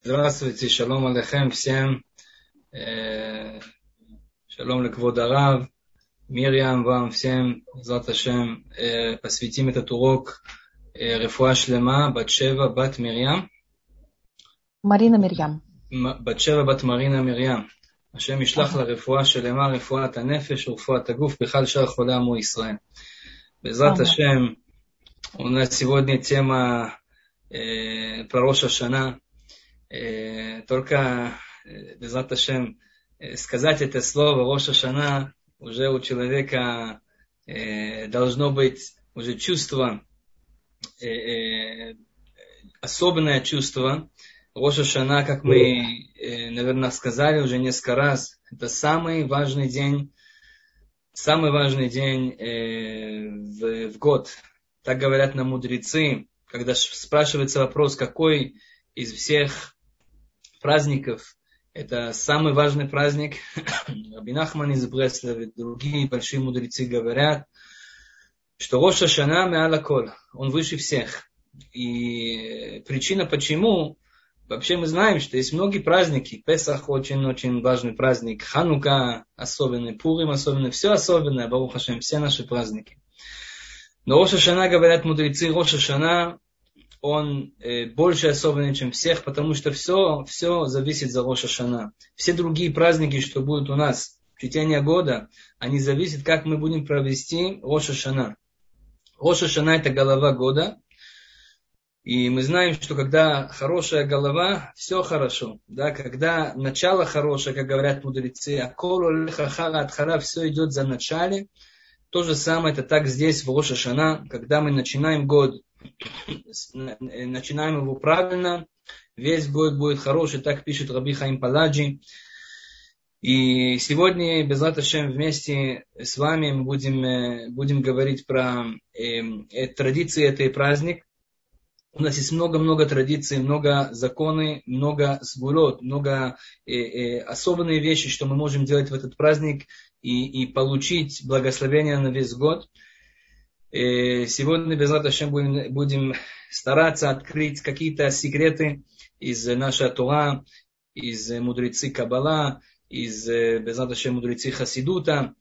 Здравствуйте, шалом алейхем всем. Шалом леквод Арав, Мирьям вам всем, Безрат Ашем. Посвятим этот урок рефуа шлема Батшева бат Мирьям. Марина Мирьям. Батшева бат Марина Мирьям. השם ישלח לרפואה שלמה, רפואת הנפש ורפואת הגוף, בכלל שאר חולי עמו ישראל. בעזרת השם, у нас сегодня тема про Рош ха-Шана. Только, безрат Ашем, сказать это слово Рош ха-Шана, уже у человека должно быть уже чувство, особенное чувство. Рош ха-Шана, как мы, наверное, сказали уже несколько раз, это самый важный день в год. Так говорят нам мудрецы, когда спрашивается вопрос, какой из всех праздников это самый важный праздник. Раби Нахман из Бреслова и другие большие мудрецы говорят, что Рош ха-Шана ме'ал хаколь, он выше всех. И причина почему, вообще мы знаем, что есть многие праздники. Песах очень-очень важный праздник, Ханука особенный, Пурим особенный, все особенное, Барух Ашем, все наши праздники. Но Рош ха-Шана, говорят мудрецы, Рош ха-Шана, он больше особенный, чем всех, потому что все зависит за Рош ха-Шана. Все другие праздники, что будут у нас в течение года, они зависят, как мы будем провести Рош ха-Шана. Рош ха-Шана это голова года. И мы знаем, что когда хорошая голова, все хорошо. Да? Когда начало хорошее, как говорят мудрецы, все идет за начале. То же самое, это так здесь, в Рош ха-Шана, когда мы начинаем год, начинаем его правильно, весь год будет хороший, так пишет Раби Хаим Паладжи. И сегодня, безрат Ашем, вместе с вами мы будем говорить про традиции этой праздник. У нас есть много-много традиций, много законов, много сгулот, много особенные вещи, что мы можем делать в этот праздник и получить благословение на весь год. Сегодня, безрат Ашем, будем стараться открыть какие-то секреты из нашей Тора, из мудрецы Каббала, из, безрат Ашем, мудрецы Хасидута,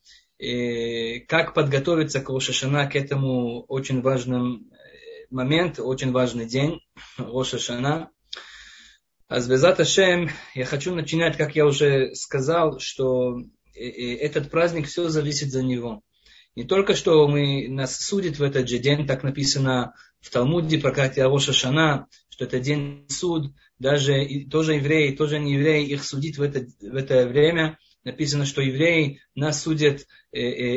как подготовиться к Рош ха-Шана, к этому очень важному момент, очень важный день, Рош ха-Шана. А с безрат Ашем я хочу начинать, как я уже сказал, что этот праздник, все зависит за него. Не только что нас судит в этот же день, так написано в Талмуде, проклятие Рош ха-Шана, что это день суд, даже тоже евреи, тоже не евреи, их судить в это время. Написано, что евреи нас судят в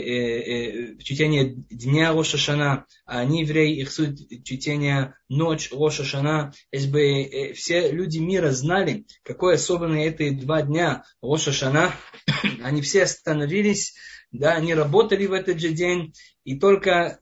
течение дня Рош ха-Шана, а они, евреи, их судят в течение ночи Рош ха-Шана. Если бы все люди мира знали, какое особенное эти 2 дня Рош ха-Шана, они все остановились, да, они работали в этот же день и только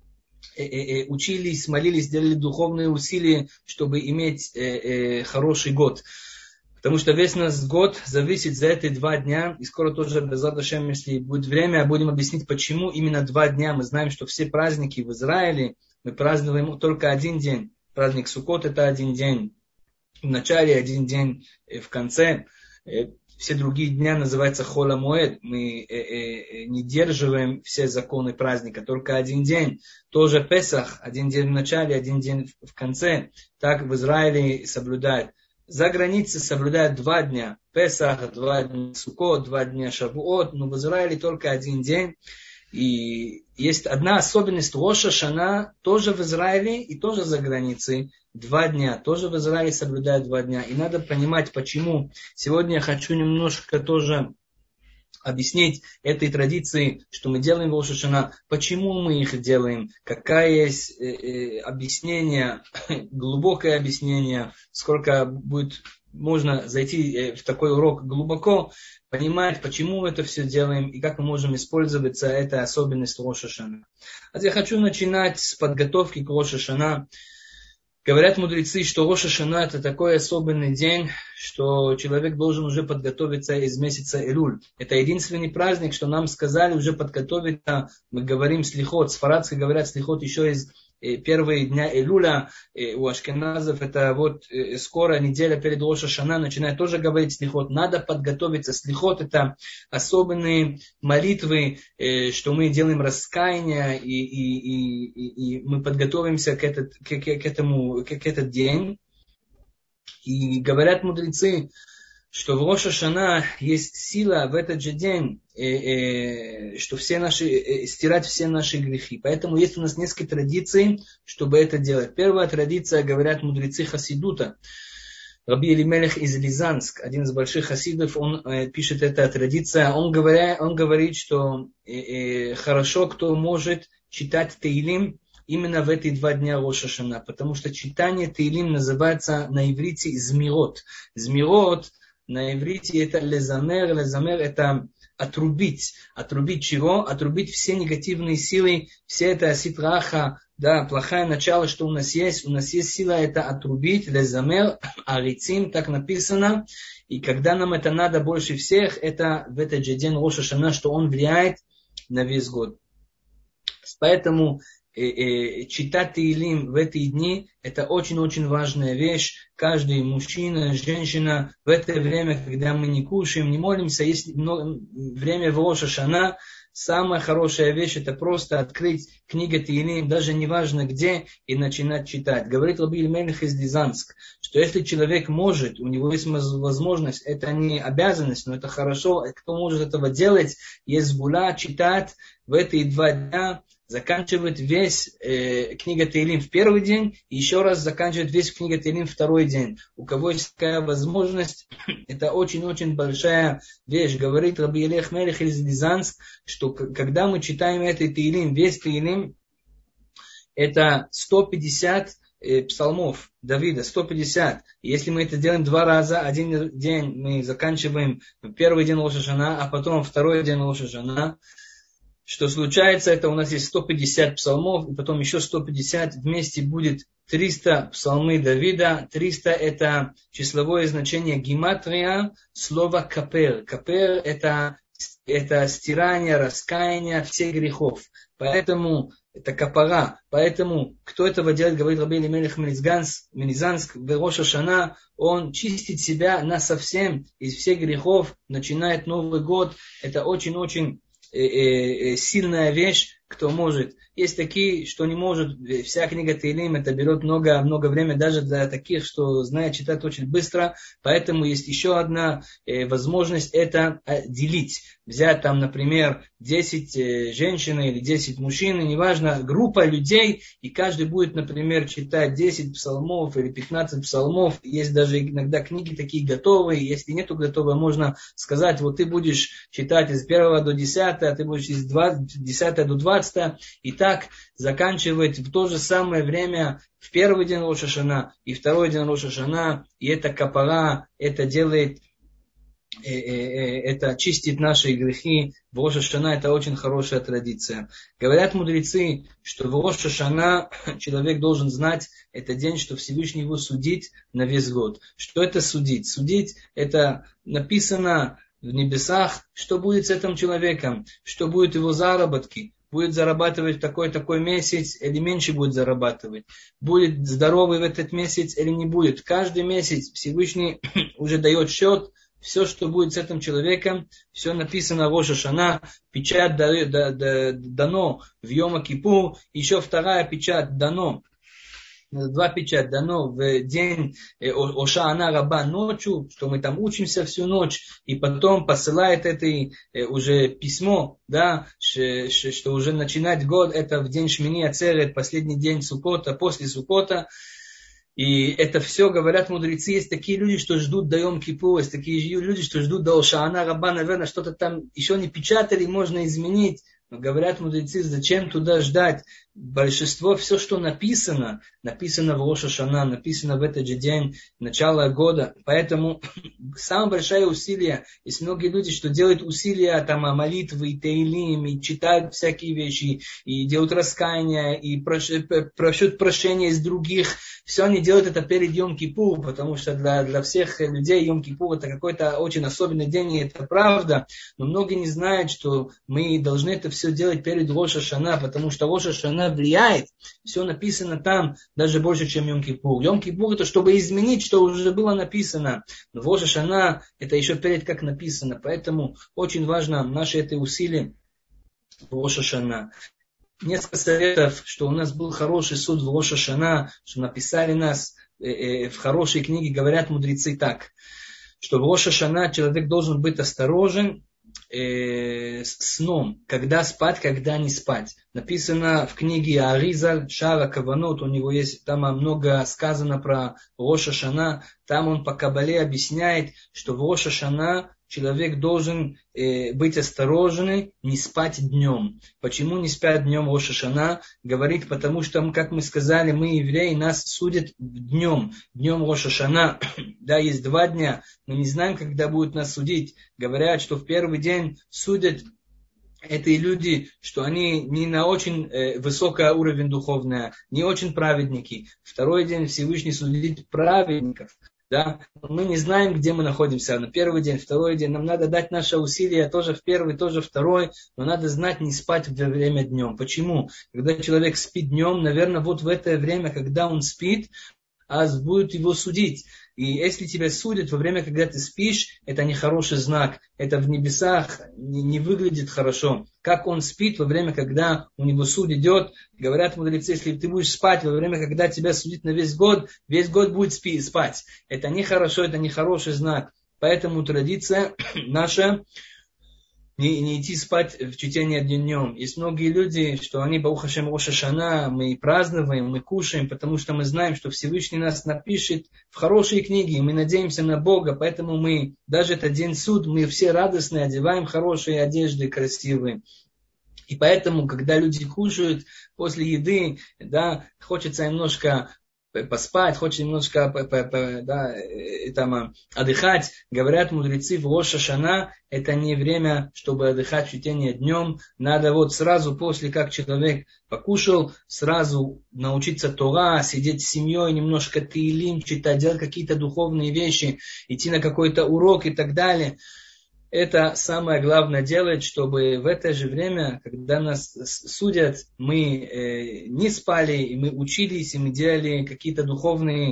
учились, молились, делали духовные усилия, чтобы иметь хороший год. Потому что весь наш год зависит за эти 2 дня. И скоро тоже, безрат Ашем, если будет время, будем объяснить, почему именно 2 дня. Мы знаем, что все праздники в Израиле мы празднуем только один день. Праздник Суккот это один день. В начале один день, в конце. Все другие дня называются Хол ха-Моэд. Мы не держиваем все законы праздника, только один день. Тоже Песах, один день в начале, один день в конце. Так в Израиле соблюдают. За границей соблюдают 2 дня. Песах, 2 дня Суккот, 2 дня Шавуот, но в Израиле только один день. И есть одна особенность Рош ха-Шана, тоже в Израиле и тоже за границей. 2 дня, тоже в Израиле соблюдают 2 дня. И надо понимать, почему. Сегодня я хочу немножко тоже объяснить этой традиции, что мы делаем в Рош ха-Шана, почему мы их делаем, какая есть объяснение, глубокое объяснение, сколько будет можно зайти в такой урок глубоко, понимать, почему мы это все делаем и как мы можем использовать эта особенность Рош ха-Шана. А я хочу начинать с подготовки к Рош ха-Шана. Говорят мудрецы, что Рош ха-Шана это такой особенный день, что человек должен уже подготовиться из месяца Элуль. Это единственный праздник, что нам сказали уже подготовиться. Мы говорим слихот, сфарадцы говорят слихот еще из первые дня Элюля, у ашкеназов это вот скоро неделя перед Рош ха-Шана, начинает тоже говорить слихот. Надо подготовиться. Слихот это особенные молитвы, что мы делаем раскаяние, и мы подготовимся к этот день. И говорят мудрецы, что в Рош ха-Шана есть сила в этот же день, что стирать все наши грехи. Поэтому есть у нас несколько традиций, чтобы это делать. Первая традиция, говорят мудрецы хасидута. Раби Элимелех из Рязанск, один из больших хасидов, он пишет, эта традиция. Он говорит, что хорошо, кто может читать Теилим именно в эти 2 дня Рош ха-Шана, потому что читание Теилим называется на иврите змирот. Змирот на иврите это лезамер. Лезамер это отрубить. Отрубить чего? Отрубить все негативные силы, все это ситраха, да, плохое начало, что у нас есть. У нас есть сила это отрубить. Лезамер, арицим, так написано. И когда нам это надо больше всех, это в этот же день Рош ха-Шана, что он влияет на весь год. Поэтому читать Теилим в эти дни – это очень-очень важная вещь. Каждый мужчина, женщина в это время, когда мы не кушаем, не молимся, есть время в Рош ха-Шана, самая хорошая вещь – это просто открыть книгу Теилим, даже не важно где, и начинать читать. Говорит Раби Элимелех из Рязанска, что если человек может, у него есть возможность, это не обязанность, но это хорошо, кто может этого делать, есть гуля, читать в эти 2 дня, заканчивать весь книга Теилим в первый день, и еще раз заканчивать весь книга Теилим в второй день. У кого есть такая возможность, это очень-очень большая вещь. Говорит Раби Элимелех из Рязанск, что когда мы читаем этот Теилим, весь Теилим, это 150 псалмов Давида, 150. Если мы это делаем 2 раза, один день мы заканчиваем первый день Рош ха-Шана, а потом второй день Рош ха-Шана, что случается, это у нас есть 150 псалмов, и потом еще 150, вместе будет 300 псалмы Давида. 300 это числовое значение гематрия, слова капер. Капер это стирание, раскаяние всех грехов. Поэтому это капара. Поэтому, кто этого делает, говорит Раби Элимелех Рязанск, в Рош ха-Шана, он чистит себя насовсем из всех грехов, начинает Новый год. Это очень-очень сильная вещь, кто может. Есть такие, что не может. Вся книга Теилим, это берет много времени, даже для таких, что знают читать очень быстро. Поэтому есть еще одна возможность, это делить. Взять там, например, 10 женщин или 10 мужчин, неважно, группа людей, и каждый будет, например, читать 10 псалмов или 15 псалмов. Есть даже иногда книги такие готовые. Если нету готовой, можно сказать, вот ты будешь читать из 1 до 10, а ты будешь из 10 до 20, и так заканчивать в то же самое время в первый день Рош ха-Шана и второй день Рош ха-Шана, и это капара, это делает, это чистит наши грехи. В Рош ха-Шана это очень хорошая традиция. Говорят мудрецы, что в Рош ха-Шана человек должен знать, это день, что Всевышний его судит на весь год. Что это судить? Судить это написано в небесах, что будет с этим человеком, что будет его заработки. Будет зарабатывать такой месяц или меньше будет зарабатывать. Будет здоровый в этот месяц или не будет. Каждый месяц Всевышний уже дает счет. Все, что будет с этим человеком, все написано в Рош ха-Шана. Печать дано в Йом-Кипур. Еще 2 печать дано. 2 печать дано в день Ошаана Раба ночью, что мы там учимся всю ночь, и потом посылает это уже письмо, да, что уже начинать год, это в день Шмини Ацерет, последний день Суккота, после Суккота. И это все, говорят мудрецы, есть такие люди, что ждут до Йом-Кипура, есть такие люди, что ждут до Ошаана Раба, наверное, что-то там еще не печатали, можно изменить. Но говорят мудрецы, зачем туда ждать? Большинство, все, что написано в Рош ха-Шана, написано в этот же день, начало года. Поэтому самое большое усилие. Есть многие люди, что делают усилия, там, молитвы, и тейлим, и читают всякие вещи, и делают раскаяние, и просят прощения из других. Все они делают это перед Йом-Кипур, потому что для всех людей Йом-Кипур это какой-то очень особенный день, и это правда. Но многие не знают, что мы должны это все делать перед Рош ха-Шана, потому что Рош ха-Шана влияет. Все написано там даже больше, чем Йом-Кипур. Йом-Кипур это чтобы изменить, что уже было написано. Но Рош ха-Шана это еще перед как написано. Поэтому очень важно наши эти усилия в Рош ха-Шана. Несколько советов, что у нас был хороший суд в Рош ха-Шана, что написали нас в хорошей книге, говорят мудрецы так, что в Рош ха-Шана человек должен быть осторожен с сном, когда спать, когда не спать. Написано в книге Аризаль, Шара Каванот, у него есть там много сказано про Рош ха-Шана, там он по Кабале объясняет, что в Рош ха-Шана человек должен быть осторожен, не спать днем. Почему не спят днем Рош ха-Шана? Говорит, потому что, как мы сказали, мы евреи, нас судят днем. Днем Рош ха-Шана, да, есть 2 дня, мы не знаем, когда будут нас судить. Говорят, что в первый день судят эти люди, что они не на очень высокий уровень духовный, не очень праведники. Второй день Всевышний судит праведников. Да? Мы не знаем, где мы находимся. На первый день, второй день. Нам надо дать наше усилие тоже в первый, тоже второй. Но надо знать, не спать во время днем. Почему? Когда человек спит днем, наверное, вот в это время, когда он спит, аз будут его судить. И если тебя судят во время, когда ты спишь, это не хороший знак. Это в небесах не выглядит хорошо. Как он спит во время, когда у него суд идет. Говорят мудрецы, если ты будешь спать во время, когда тебя судят на весь год будет спать. Это не хорошо, это не хороший знак. Поэтому традиция наша не идти спать в чтение днем. Есть многие люди, что они, Барух Ашем, Рош ха-Шана, мы празднуем, мы кушаем, потому что мы знаем, что Всевышний нас напишет в хорошие книги, мы надеемся на Бога, поэтому мы, даже этот день суд, мы все радостные, одеваем хорошие одежды, красивые. И поэтому, когда люди кушают после еды, да, хочется немножко поспать, хочет немножко отдыхать. Говорят мудрецы, в Рош ха-Шана это не время, чтобы отдыхать в чтении днем. Надо вот сразу после, как человек покушал, сразу научиться Тора, сидеть с семьей, немножко теилим читать, делать какие-то духовные вещи, идти на какой-то урок и так далее. Это самое главное делать, чтобы в это же время, когда нас судят, мы не спали, и мы учились, и мы делали какие-то духовные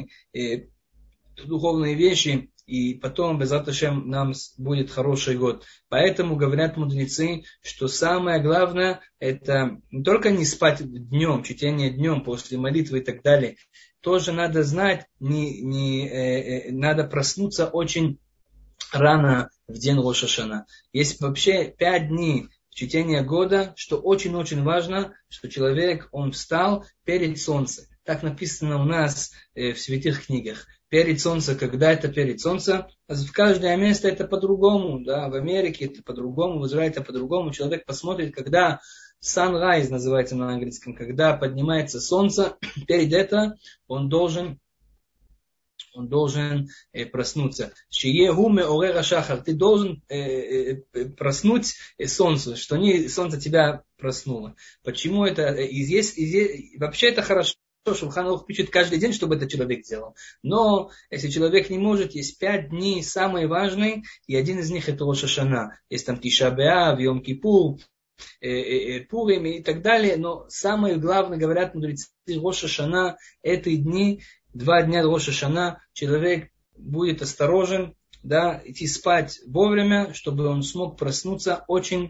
вещи, и потом, Бе'эзрат Ашем, нам будет хороший год. Поэтому говорят мудрецы, что самое главное, это не только не спать днем, чтение днем, после молитвы и так далее. Тоже надо знать, надо проснуться очень рано в день Рош ха-Шана. Есть вообще 5 дней в чтении года, что очень-очень важно, что человек, он встал перед солнцем. Так написано у нас в святых книгах. Перед солнцем, когда это перед солнцем, в каждое место это по-другому. Да? В Америке это по-другому, в Израиле это по-другому. Человек посмотрит, когда sunrise называется на английском, когда поднимается солнце, перед этим он должен проснуться. Ты должен проснуть солнце, что солнце тебя проснуло. Почему это? Вообще это хорошо. Шулхан Арух пишет каждый день, чтобы этот человек делал. Но если человек не может, есть 5 дней самые важные, и один из них это Рош ха-Шана. Есть там Тиша б'Ав, Йом-Кипур, Пурим и так далее. Но самое главное, говорят мудрецы, Рош ха-Шана, эти дни, 2 дня Рош ха-Шана, человек будет осторожен, да, идти спать вовремя, чтобы он смог проснуться очень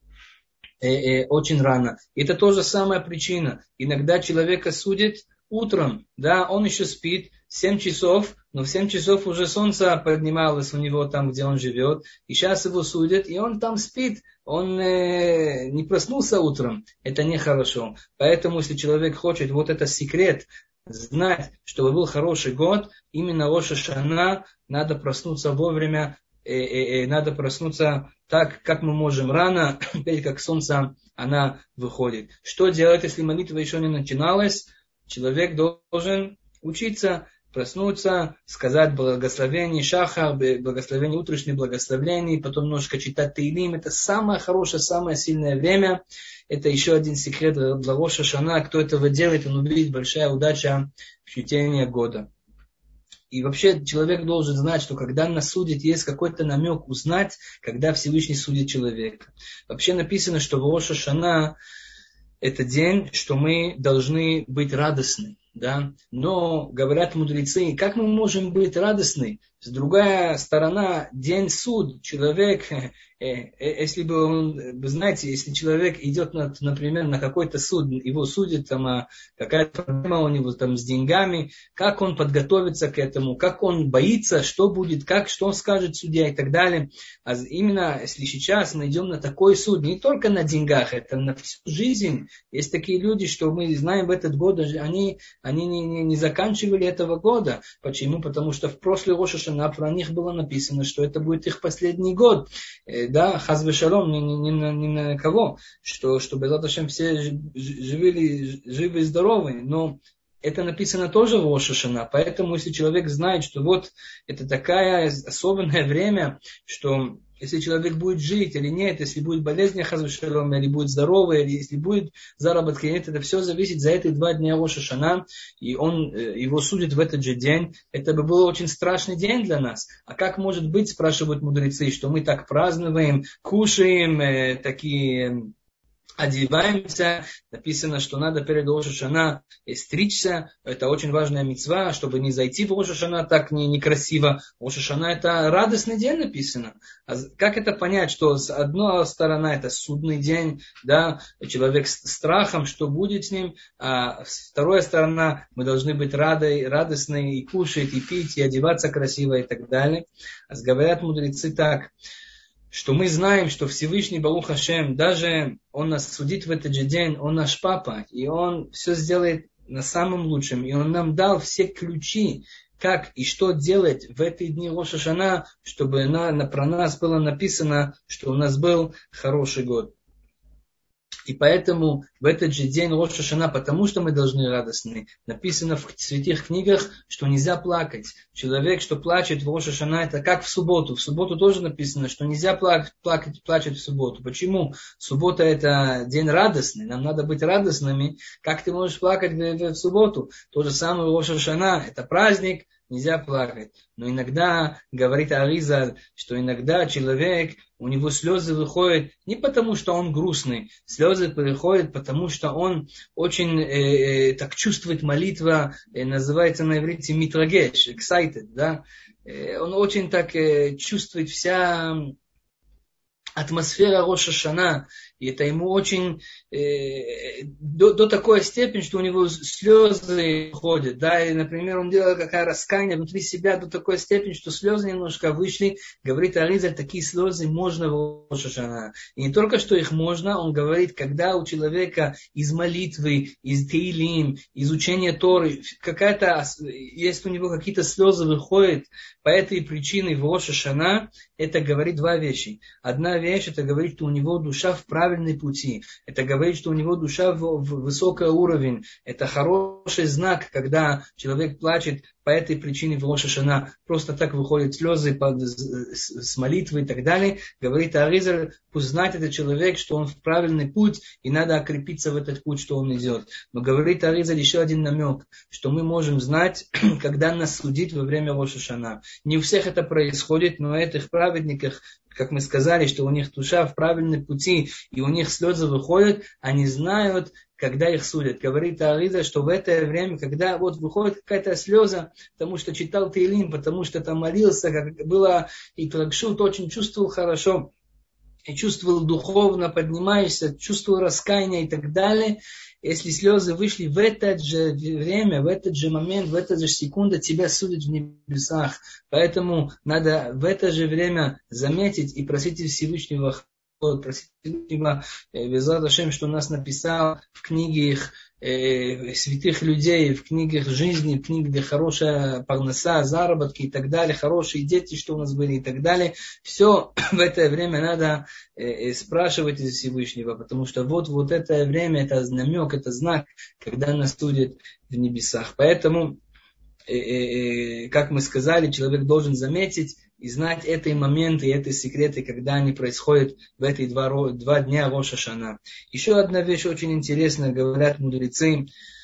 рано. И это тоже самая причина. Иногда человека судят утром, да, он еще спит 7 часов, но в 7 часов уже солнце поднималось у него там, где он живет, и сейчас его судят, и он там спит, он не проснулся утром, это нехорошо. Поэтому, если человек хочет, вот это секрет, знать, чтобы был хороший год, именно Рош ха-Шана надо проснуться вовремя, надо проснуться так, как мы можем рано, перед как солнце она выходит. Что делать, если молитва еще не начиналась? Человек должен учиться проснуться, сказать благословение Шахар, благословение утреннее, благословение, потом немножко читать Теилим. Это самое хорошее, самое сильное время. Это еще один секрет для Рош ха-Шана. Кто этого делает, он увидит большая удача в течение года. И вообще человек должен знать, что когда нас судят, есть какой-то намек узнать, когда Всевышний судит человека. Вообще написано, что в Рош ха-Шана это день, что мы должны быть радостны. Да? Но, говорят мудрецы, как мы можем быть радостны? С другая сторона, день суд, человек, если бы он, вы знаете, если человек идет, например, на какой-то суд, его судят, там, какая-то проблема у него там с деньгами, как он подготовится к этому, как он боится, что будет, что скажет судья и так далее. А именно, если сейчас мы идем на такой суд, не только на деньгах, это на всю жизнь. Есть такие люди, что мы знаем в этот год, они не заканчивали этого года. Почему? Потому что в прошлый Рош ха-Шана про них было написано, что это будет их последний год. Да, хас вешалом, ни на кого, что Бе'эзрат Ашем все живы и здоровы. Но это написано тоже в Рош ха-Шана. Поэтому, если человек знает, что вот это такое особенное время, что если человек будет жить или нет, если будет болезнь, хас вешалом, или будет здоровый, или если будет заработки, нет, это все зависит за эти 2 дня Рош ха-Шана, и он его судит в этот же день. Это бы был очень страшный день для нас. А как может быть, спрашивают мудрецы, что мы так празднуем, кушаем, такие одеваемся, написано, что надо перед Рош ха-Шана стричься, это очень важная мицва, чтобы не зайти в Рош ха-Шана так некрасиво. Рош ха-Шана это радостный день написано. А как это понять, что с одной стороны это судный день, да, человек с страхом, что будет с ним, а с второй стороны мы должны быть радостны и кушать, и пить, и одеваться красиво и так далее. А говорят мудрецы так, что мы знаем, что Всевышний Барух Ашем, даже Он нас судит в этот же день, Он наш папа, и Он все сделает на самом лучшем, и Он нам дал все ключи, как и что делать в эти дни Рош ха-Шана, чтобы про нас было написано, что у нас был хороший год. И поэтому в этот же день Рош ха-Шана, потому что мы должны радостны, написано в святых книгах, что нельзя плакать. Человек, что плачет в Рош ха-Шана, это как в субботу. В субботу тоже написано, что нельзя плачет в субботу. Почему? Суббота это день радостный, нам надо быть радостными. Как ты можешь плакать в субботу? То же самое Рош ха-Шана, это праздник, нельзя плакать. Но иногда, говорит Аризаль, что иногда человек, у него слезы выходят не потому, что он грустный. Слезы приходят, потому что он очень так чувствует молитва, называется на иврите митрагеш, excited, да? Он очень так чувствует вся атмосфера Рош ха-Шана. И это ему очень до такой степени, что у него слезы ходят. Да? И, например, он делает какое раскаяние внутри себя до такой степени, что слезы немножко вышли. Говорит Аризаль, такие слезы можно в Рош ха-Шана. И не только что их можно, он говорит, когда у человека из молитвы, из Теилим, из учения Торы, если у него какие-то слезы выходят по этой причине в Рош ха-Шана, это говорит 2 вещи. Одна вещь, это говорит, что у него душа в правильном пути. Это говорит, что у него душа в высокий уровень. Это хороший знак, когда человек плачет по этой причине в Рош ха-Шана. Просто так выходят слезы с молитвы и так далее. Говорит Аризаль, пусть знает этот человек, что он в правильный путь, и надо окрепиться в этот путь, что он идет. Но говорит Аризаль еще один намек, что мы можем знать, когда нас судить во время Рош ха-Шана. Не у всех это происходит, но у этих праведников, как мы сказали, что у них душа в правильном пути, и у них слезы выходят, они знают, когда их судят. Говорит Аризаль, что в это время, когда вот выходит какая-то слеза, потому что читал Теилим, потому что там молился, как было и Трагшут, очень чувствовал хорошо, и чувствовал духовно, поднимаешься, чувствовал раскаяние и так далее. Если слезы вышли в это же время, в этот же момент, в эту же секунду, тебя судят в небесах. Поэтому надо в это же время заметить и просить Всевышнего, просить Всевышнего, Бе'эзрат Ашем, что нас написал в книге их святых людей, в книгах жизни, в книгах, где хорошая парноса, заработки и так далее, хорошие дети, что у нас были и так далее. Все в это время надо спрашивать из Всевышнего, потому что вот это время, это намек, это знак, когда нас судят в небесах. Поэтому как мы сказали, человек должен заметить и знать эти моменты, и эти секреты, когда они происходят в эти два дня Рош ха-Шана. Еще одна вещь очень интересная, говорят мудрецы,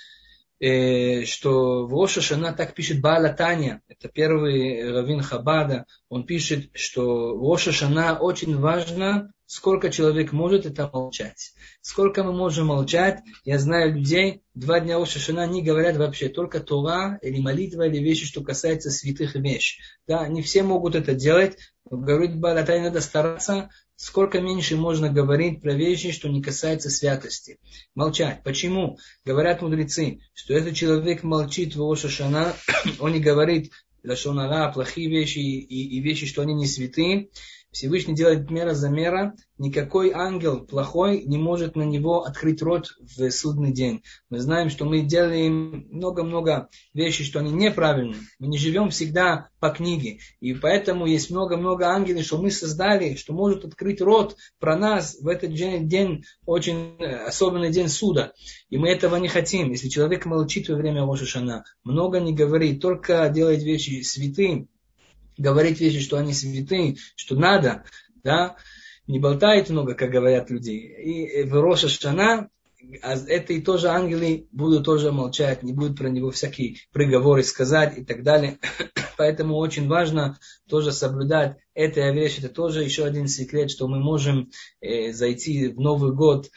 что в Рош ха-Шана, так пишет Баал ха-Таня, это первый раввин Хабада, он пишет, что в Рош ха-Шана очень важно, сколько человек может это молчать. Сколько мы можем молчать, я знаю людей, 2 дня Рош ха-Шана не говорят вообще, только Тора или молитва, или вещи, что касается святых вещей. Да, не все могут это делать, но говорит Баал ха-Таня, надо стараться, сколько меньше можно говорить про вещи, что не касается святости. Молчать. Почему? Говорят мудрецы, что если человек молчит в Рош ха-Шана, он не говорит лашон ара, плохие вещи и вещи, что они не святые, Всевышний делает мера за мера, никакой ангел плохой не может на него открыть рот в судный день. Мы знаем, что мы делаем много-много вещей, что они неправильные. Мы не живем всегда по книге. И поэтому есть много-много ангелов, что мы создали, что может открыть рот про нас в этот день, очень особенный день суда. И мы этого не хотим. Если человек молчит во время Рош ха-Шана, много не говорит, только делает вещи святые, говорить вещи, что они святые, что надо, да, не болтает много, как говорят люди. И в Рош ха-Шана это и тоже ангелы будут тоже молчать, не будут про него всякие приговоры сказать и так далее. Поэтому очень важно тоже соблюдать эту вещь. Это тоже еще один секрет, что мы можем зайти в Новый год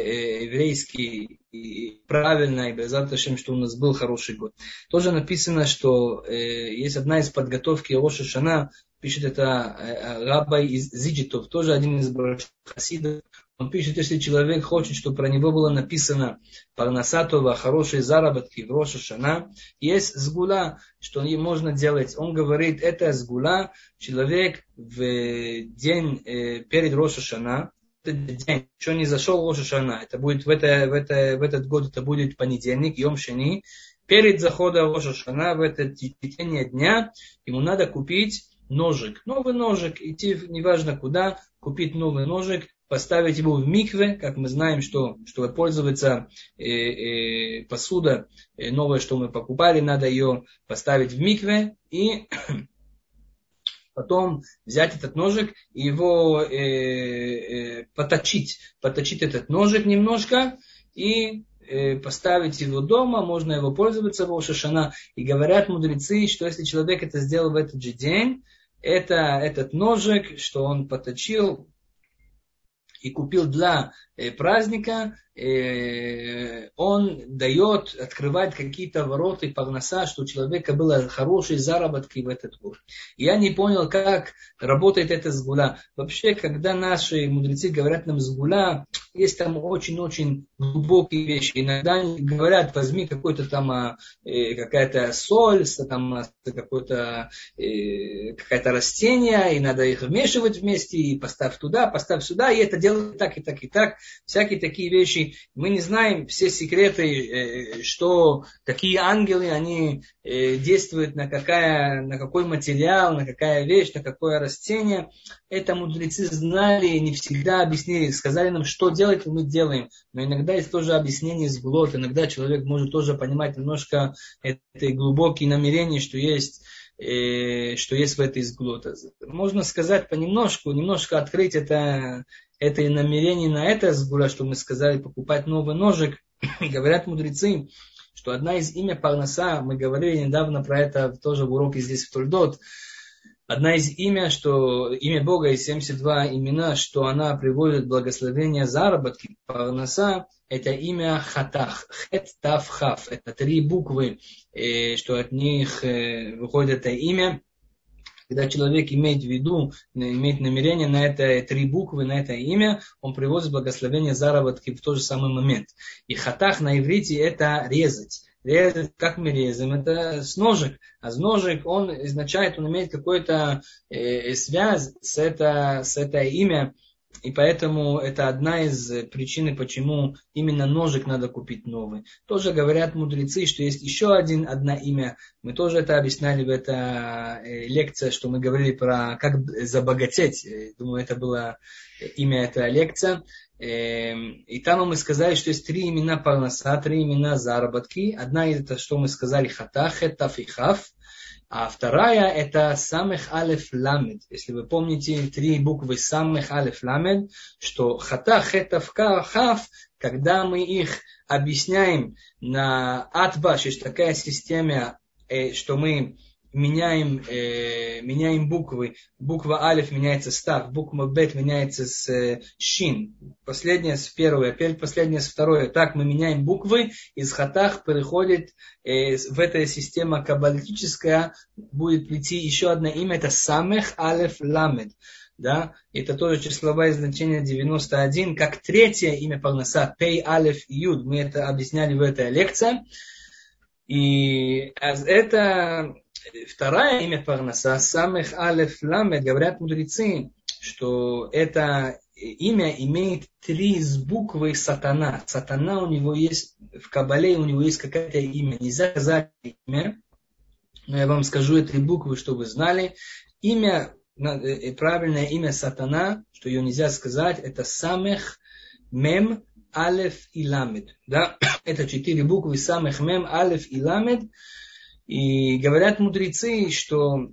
еврейский и правильно, и без того, что у нас был хороший год. Тоже написано, что есть одна из подготовки Рош ха-Шана, пишет это Рабай из Зиджитов, тоже один из больших хасидов. Он пишет, если человек хочет, чтобы про него было написано парнасатова, хорошие заработки в Рош ха-Шана, есть сгула, что можно делать. Он говорит, это сгула, человек в день перед Рош ха-Шана, этот день еще не зашел Рош ха-Шана, это будет в этот год, это будет понедельник, Йом Шени, перед заходом Рош ха-Шана, в это течение дня, ему надо купить ножик, новый ножик, идти неважно куда, купить новый ножик, поставить его в микве, как мы знаем, что чтобы пользоваться посуда новая, что мы покупали, надо ее поставить в микве и потом взять этот ножик и его поточить этот ножик немножко и поставить его дома, можно его пользоваться в Рош ха-Шана. И говорят мудрецы, что если человек это сделал в этот же день, этот ножик, что он поточил и купил для праздника, он дает, открывает какие-то ворота и парноса, что у человека было хорошие заработки в этот год. Я не понял, как работает эта сгула. Вообще, когда наши мудрецы говорят нам сгула, есть там очень-очень глубокие вещи. Иногда они говорят, возьми какой-то там какая-то соль, там какое-то растение, и надо их вмешивать вместе, и поставь туда, поставь сюда, и это делает так и так и так. Всякие такие вещи. Мы не знаем все секреты, что такие ангелы, они действуют на какой материал, на какая вещь, на какое растение. Это мудрецы знали, не всегда объяснили, сказали нам, что делать, и мы делаем. Но иногда есть тоже объяснение с глот, иногда человек может тоже понимать немножко это глубокие намерения, что есть в этой сглоте. Можно сказать понемножку, немножко открыть это намерение на это сгула, что мы сказали, покупать новый ножик. Говорят мудрецы, что одна из имя парноса, мы говорили недавно про это тоже в уроке здесь в Тольдот, одна из что имя Бога из 72 имена, что она приводит благословение заработки парноса, это имя Хатах, Хет Тав Хав, это 3 буквы, что от них выходит это имя. Когда человек имеет в виду, имеет намерение на это 3 буквы, на это имя, он приводит благословение заработки в тот же самый момент. И хатах на иврите это резать. Резать, как мы резаем, это с ножик. А с ножик он означает, он имеет какую-то связь с это имя. И поэтому это одна из причин, почему именно ножик надо купить новый. Тоже говорят мудрецы, что есть еще одно имя. Мы тоже это объясняли в этой лекции, что мы говорили про как забогатеть. Думаю, это было имя эта лекция. И там мы сказали, что есть 3 имена парнаса, 3 имена заработки. Одна это, что мы сказали, хата, хетаф и хав. А вторая это самых алеф ламед. Если вы помните 3 буквы самых алеф ламед, что хата, хетаф, хав, когда мы их объясняем на атбаш, есть такая система, что мы меняем буквы. Буква алеф меняется с тав, буква бет меняется с шин. Последняя с первой, опять последняя с второй. Так мы меняем буквы, из хатах переходит в эта система каббалистическая, будет прийти еще одно имя, это самех алеф ламед. Да? Это тоже числовое значение 91, как третье имя парнаса, пей алеф юд. Мы это объясняли в этой лекции. И это второе имя парнаса, самых алеф ламед, говорят мудрецы, что это имя имеет 3 буквы сатана. Сатана у него есть, в Кабале у него есть какое-то имя. Нельзя сказать имя, но я вам скажу эти буквы, чтобы вы знали. Имя, правильное имя сатана, что ее нельзя сказать, это самых мем алеф и ламед. Да? Это 4 буквы самых мем алеф и ламед. И говорят мудрецы, что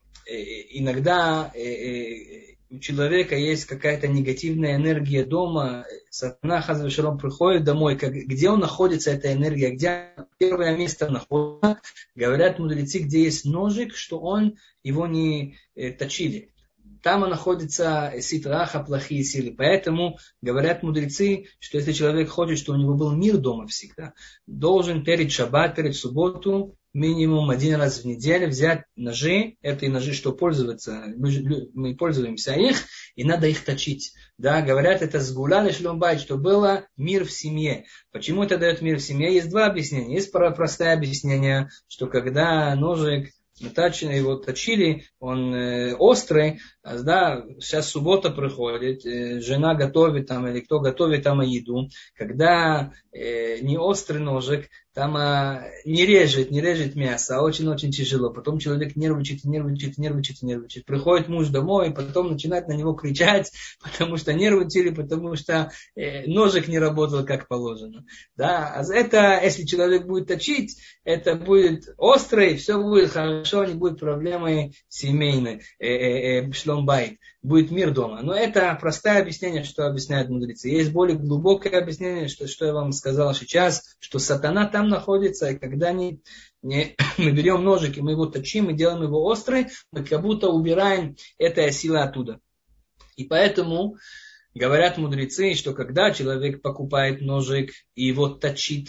иногда у человека есть какая-то негативная энергия дома, сатана хаз вешалом приходит домой, где он находится, эта энергия, где первое место находится, говорят мудрецы, где есть ножик, что он его не точили. Там находится ситраха, плохие силы. Поэтому говорят мудрецы, что если человек хочет, чтобы у него был мир дома всегда, должен перед шаббат, перед субботу, минимум 1 раз в неделю взять ножи, это и ножи, что пользоваться, мы пользуемся их, и надо их точить. Да, говорят, это сгуля лешлом байт, что было мир в семье. Почему это дает мир в семье? Есть 2 объяснения. Есть простое объяснение, что когда ножик его точили, он острый, да, сейчас суббота приходит, жена готовит там, или кто готовит там еду, когда не острый ножик, там не режет мясо, а очень-очень тяжело. Потом человек нервничает. Приходит муж домой, и потом начинает на него кричать, потому что нервничали, потому что ножик не работал как положено. Да? А это, если человек будет точить, это будет острый, все будет хорошо, не будет проблемы семейной, шломбайт. Будет мир дома. Но это простое объяснение, что объясняют мудрецы. Есть более глубокое объяснение, что я вам сказал сейчас, что сатана там находится, и когда мы берем ножик, и мы его точим, и делаем его острый, мы как будто убираем эту силу оттуда. И поэтому говорят мудрецы, что когда человек покупает ножик и его точит,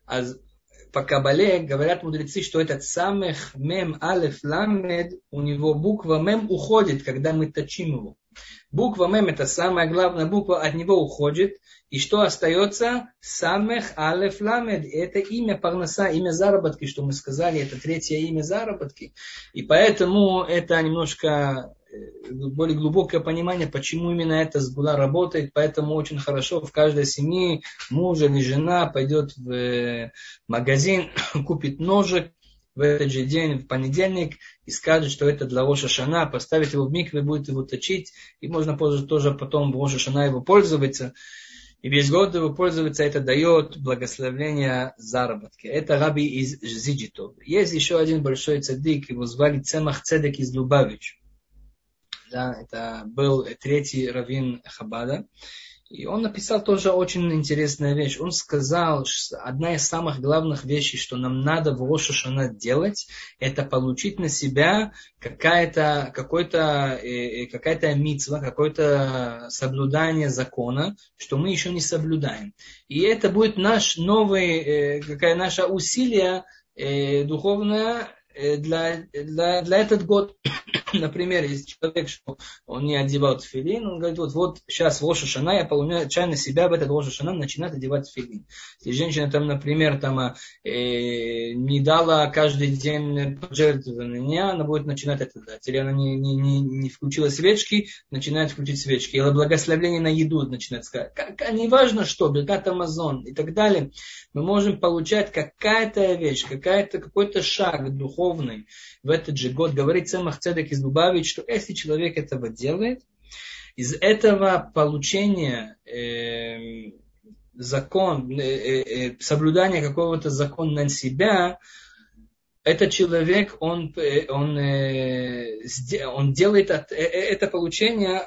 по Кабале говорят мудрецы, что этот самых мем алеф ламед, у него буква мем уходит, когда мы точим его. Буква мем это самая главная буква, от него уходит. И что остается? Самых алеф ламед. Это имя парнаса, имя заработки, что мы сказали, это 3-е имя заработки. И поэтому это немножко более глубокое понимание, почему именно эта сгула работает. Поэтому очень хорошо в каждой семье муж или жена пойдет в магазин, купит ножик в этот же день, в понедельник, и скажет, что это для Рош ха-Шана, поставить его в микве, будет его точить, и можно позже тоже потом в Рош ха-Шана его пользоваться. И весь год его пользоваться, это дает благословение заработки. Это раби из Зиджитов. Есть еще один большой цадик, его звали Цемах Цедек из Лубавич. Да, это был 3-й раввин Хабада. И он написал тоже очень интересную вещь. Он сказал, что одна из самых главных вещей, что нам надо в Рош ха-Шана делать, это получить на себя какая-то мицва, какое-то соблюдание закона, что мы еще не соблюдаем. И это будет наше усилие духовное для этот год. Например, если человек, что он не одевал тфилин, он говорит, вот сейчас в Рош ха-Шана я получаю на себя в этот Рош ха-Шана начинает одевать тфилин. Если женщина там, например, не дала каждый день пожертвования, она будет начинать это дать. Или она не включила свечки, начинает включить свечки. Или благословение на еду начинает сказать. Неважно что, Беркат Амазон и так далее. Мы можем получать какая-то вещь, какой-то шаг духовный в этот же год. Говорит Цемах Цедек из Лубавич, что если человек этого делает, Из этого получения соблюдания какого-то закона на себя, этот человек, он делает это получение,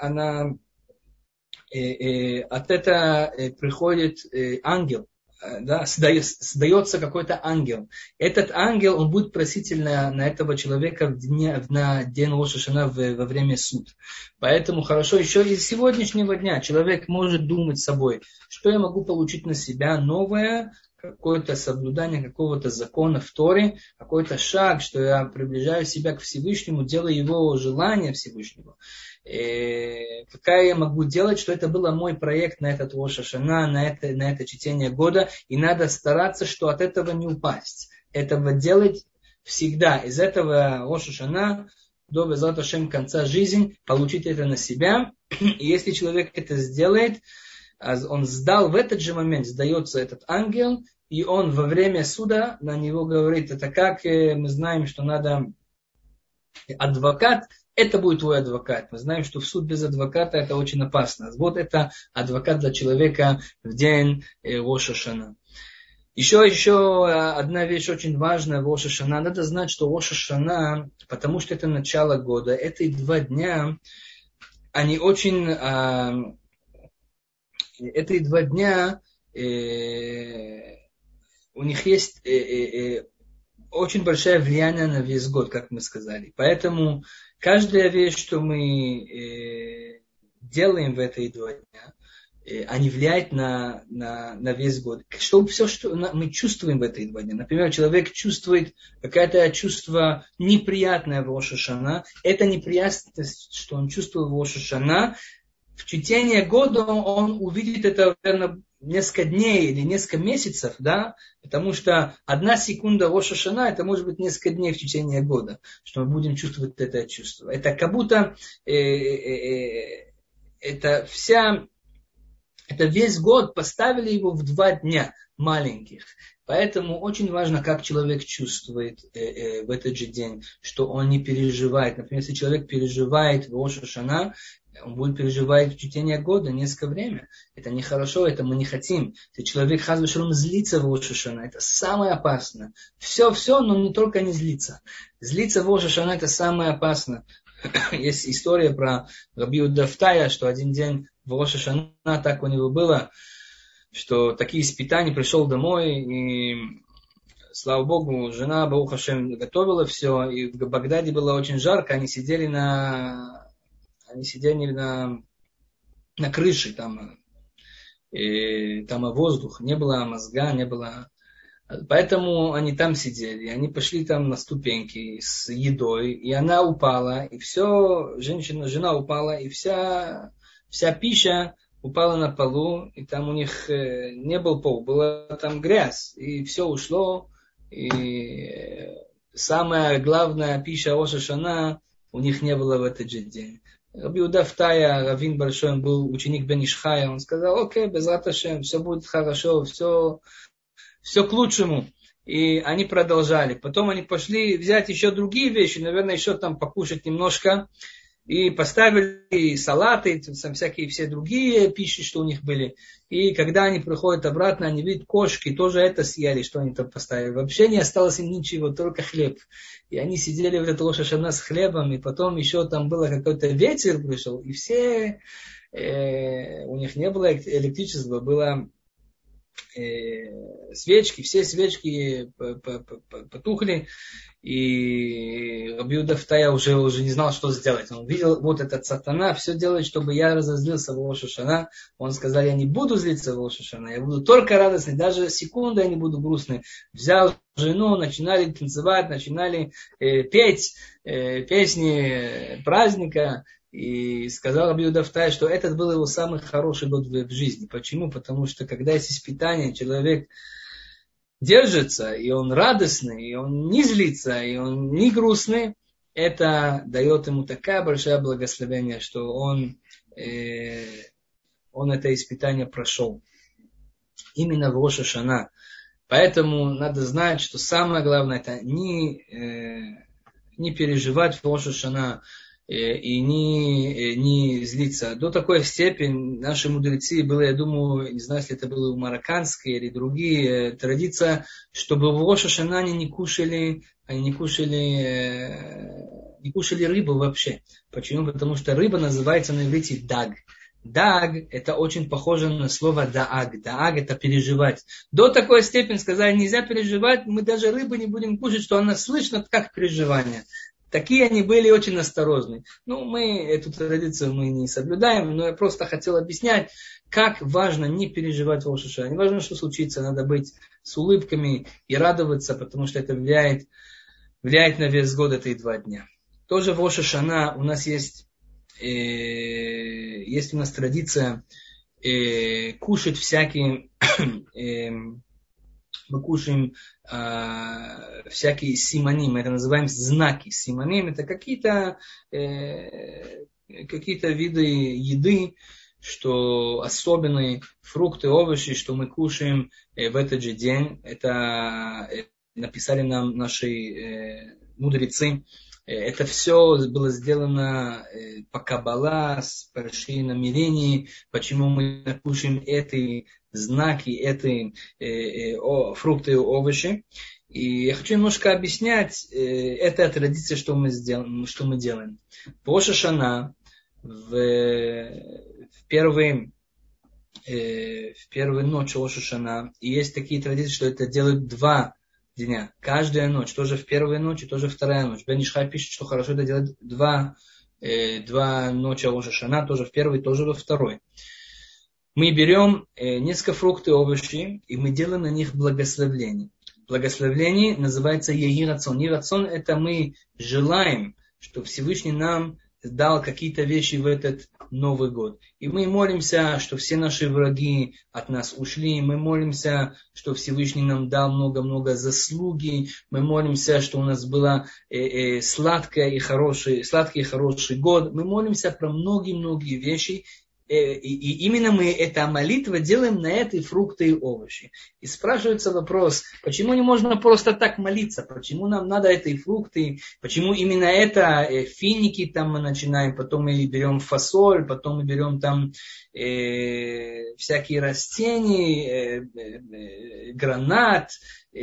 от этого приходит ангел. Да, создается какой-то ангел. Этот ангел, он будет просить на этого человека на день Рош ха-Шана во время суд. Поэтому хорошо еще и с сегодняшнего дня человек может думать с собой, что я могу получить на себя новое, какое-то соблюдание какого-то закона в Торе, какой-то шаг, что я приближаю себя к Всевышнему, делаю его желание Всевышнему. Какая я могу делать, что это был мой проект на этот Рош ха-Шана, на это чтение года, и надо стараться, что от этого не упасть. Этого делать всегда. Из этого Рош ха-Шана до Безрат Ашем конца жизни получить это на себя. И если человек это сделает, он сдал в этот же момент, сдается этот ангел, и он во время суда на него говорит, это как мы знаем, что надо адвокат, это будет твой адвокат. Мы знаем, что в суд без адвоката это очень опасно. Вот это адвокат для человека в день Рош ха-Шана. Еще одна вещь очень важная в Рош ха-Шана. Надо знать, что Рош ха-Шана, потому что это начало года, эти 2 дня, они очень... эти 2 дня у них есть очень большое влияние на весь год, как мы сказали. Поэтому каждая вещь, что мы делаем в эти 2 дня, они влияют на весь год. Все, что мы чувствуем в эти 2 дня. Например, человек чувствует какое-то чувство неприятное в Рош ха-Шана. Это неприятность, что он чувствует в Рош ха-Шана, в течение года он увидит это, наверное, несколько дней или несколько месяцев, да, потому что 1 секунда Рош ха-Шана, это может быть несколько дней в течение года, что мы будем чувствовать это чувство. Это как будто это весь год поставили его в 2 дня маленьких. Поэтому очень важно, как человек чувствует в этот же день, что он не переживает. Например, если человек переживает в Рош ха-Шана, он будет переживать в течение года несколько времени. Это нехорошо, это мы не хотим. Если человек хас вешалом злится в Рош ха-Шана, это самое опасное. Все, но не только не злиться. Злиться в Рош ха-Шана это самое опасное. Есть история про Раби Иуда Ифтая, что один день в Рош ха-Шана так у него было, что такие испытания, пришел домой, и слава Богу, жена Барух Ашем готовила все, и в Багдаде было очень жарко, они сидели на крыше, там воздух, не было мозга, не было. Поэтому они там сидели, они пошли там на ступеньки с едой, и она упала, и все, жена упала, и вся пища упала на полу, и там у них не был пол, была там грязь, и все ушло, и самая главная пища Рош ха-Шана у них не было в этот же день. Раби Иуда Ифтая, раввин большой, он был ученик Бен Иш Хая, он сказал, окей, Безрат Ашем, все будет хорошо, все к лучшему. И они продолжали. Потом они пошли взять еще другие вещи, наверное, еще там покушать немножко. И поставили салаты, всякие все другие пищи, что у них были. И когда они приходят обратно, они видят кошки, тоже это съели, что они там поставили. Вообще не осталось им ничего, только хлеб. И они сидели в этот Рош ха-Шана с хлебом, и потом еще там было какой-то ветер пришел, и все, у них не было электричества, было свечки, все свечки потухли, и Раби Иуда Ифтая уже не знал, что сделать. Он видел, вот этот сатана все делает, чтобы я разозлился в Рош ха-Шана. Он сказал, я не буду злиться в Рош ха-Шана, я буду только радостный, даже секунды я не буду грустный. Взял жену, начинали танцевать, начинали петь песни праздника. И сказал Раби Иуда Ифтая, что этот был его самый хороший год в жизни. Почему? Потому что когда есть испытание, человек держится, и он радостный, и он не злится, и он не грустный, это дает ему такое большое благословение, что он это испытание прошел. Именно в Рош ха-Шана. Поэтому надо знать, что самое главное, это не переживать в Рош ха-Шана, и не злиться. До такой степени наши мудрецы были, я думаю, не знаю, если это было марокканские или другие традиции, чтобы в Рош ха-Шана они не кушали рыбу вообще. Почему? Потому что рыба называется на иврите даг. Даг – это очень похоже на слово дааг. Дааг – это переживать. До такой степени сказали, нельзя переживать, мы даже рыбу не будем кушать, что она слышно как переживание. Такие они были очень осторожны. Мы эту традицию мы не соблюдаем, но я просто хотел объяснять, как важно не переживать в Рош ха-Шана. Не важно, что случится, надо быть с улыбками и радоваться, потому что это влияет на весь год, эти 2 дня. Тоже в Рош ха-Шана у нас есть у нас традиция кушать всякие, мы кушаем всякие симоним, это называем знаки. Симоним это какие-то виды еды, что особенные фрукты, овощи, что мы кушаем в этот же день. Это написали нам наши мудрецы. Это все было сделано по Каббала, с большими намерениями, почему мы кушаем эти знаки, эти фрукты и овощи. И я хочу немножко объяснять, это традиция, что мы делаем. В Рош ха-Шана, в первую ночь Рош ха-Шана, и есть такие традиции, что это делают 2 дня. Каждая ночь, тоже в первую ночь и тоже вторая ночь. Бен Иш Хай пишет, что хорошо это делать 2 ночи Рош ха-Шана, тоже в первой, тоже во второй. Мы берем несколько фруктов и овощей, и мы делаем на них благословление. Благословление называется Еги Рацон. Еги Рацон это мы желаем, что Всевышний нам дал какие-то вещи в этот Новый год. И мы молимся, что все наши враги от нас ушли. Мы молимся, что Всевышний нам дал много-много заслуги. Мы молимся, что у нас был сладкий и хороший год. Мы молимся про многие-многие вещи. И именно мы эта молитва делаем на эти фрукты и овощи. И спрашивается вопрос, почему не можно просто так молиться? Почему нам надо эти фрукты? Почему именно это финики там мы начинаем, потом мы берем фасоль, потом мы берем там всякие растения, гранат,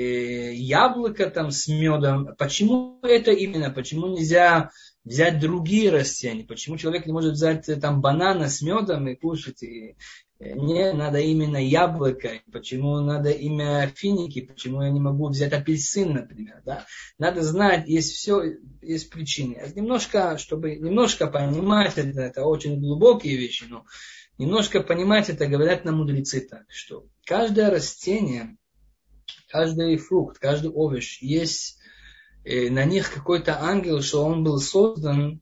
яблоко там с медом. Почему это именно? Почему нельзя взять другие растения? Почему человек не может взять там банана с медом и кушать? Не, надо именно яблоко. Почему надо именно финики? Почему я не могу взять апельсин, например? Да? Надо знать, есть причины. Чтобы немножко понимать, это очень глубокие вещи, но немножко понимать это говорят нам мудрецы так, что каждое растение, каждый фрукт, каждый овощ есть на них какой-то ангел, что он был создан,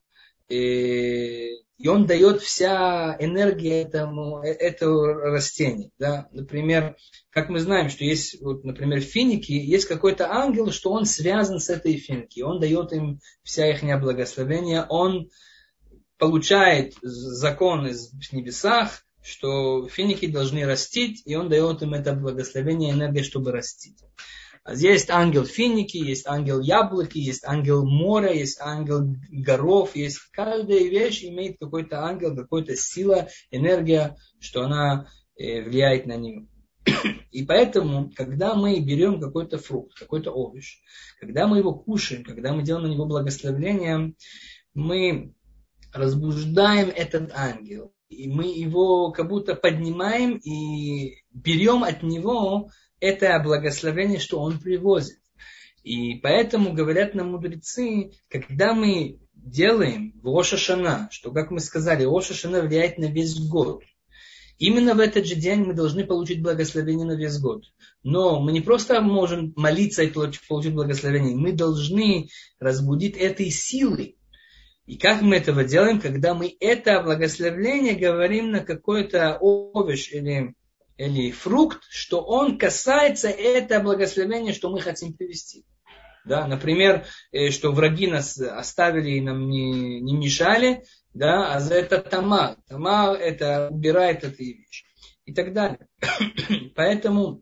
и он дает вся энергия этого растения. Да? Например, как мы знаем, что есть, например, финики, есть какой-то ангел, что он связан с этой финикой, он дает им вся их благословение, он получает закон из небесах, что финики должны растить, и он дает им это благословение, энергию, чтобы растить. Есть ангел финики, есть ангел яблоки, есть ангел моря, есть ангел горов, есть каждая вещь имеет какой-то ангел, какая-то сила, энергия, что она влияет на нее. И поэтому, когда мы берем какой-то фрукт, какой-то овощ, когда мы его кушаем, когда мы делаем на него благословение, мы разбуждаем этот ангел. И мы его как будто поднимаем и берем от него это благословение, что он привозит. И поэтому говорят нам мудрецы, когда мы делаем в Рош ха-Шана, что, как мы сказали, Рош ха-Шана влияет на весь год. Именно в этот же день мы должны получить благословение на весь год. Но мы не просто можем молиться и получить благословение, мы должны разбудить этой силой. И как мы этого делаем, когда мы это благословение говорим на какой-то овощ или фрукт, что он касается это благословения, что мы хотим привести. Да? Например, что враги нас оставили и нам не мешали, да? А за это тама. Тама это убирает эту вещь. И так далее. Поэтому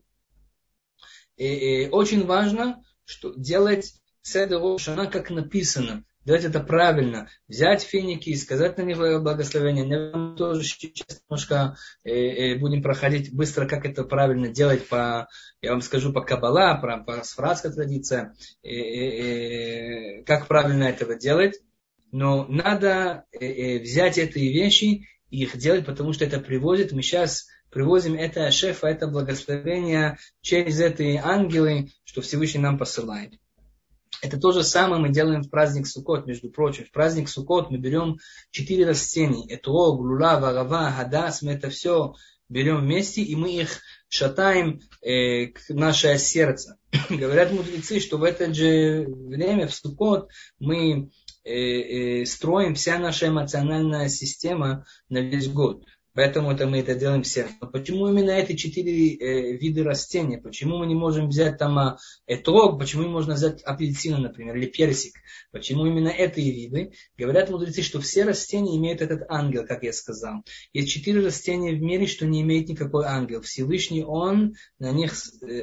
очень важно, что делать седер Рош ха-Шана, как написано. делать это правильно, взять финики и сказать на них благословение. Мы тоже сейчас немножко будем проходить быстро, как это правильно делать, я вам скажу по Каббала, по сфарадской традиции, как правильно этого делать. Но надо взять эти вещи и их делать, потому что это приводит, мы сейчас привозим это шефа, это благословение через эти ангелы, что Всевышний нам посылает. Это то же самое мы делаем в праздник Суккот, между прочим. В праздник Суккот мы берем 4 растения. Этуог, лулав, арава, гадас. Мы это все берем вместе, и мы их шатаем к наше сердце. Говорят мудрецы, что в это же время, в Суккот, мы строим вся наша эмоциональная система на весь год. Поэтому мы это делаем все. Но почему именно эти 4 вида растения? Почему мы не можем взять там этрог? Почему не можно взять апельсин, например, или персик? Почему именно эти виды? Говорят мудрецы, что все растения имеют этот ангел, как я сказал. Есть 4 растения в мире, что не имеет никакой ангел. Всевышний, он на них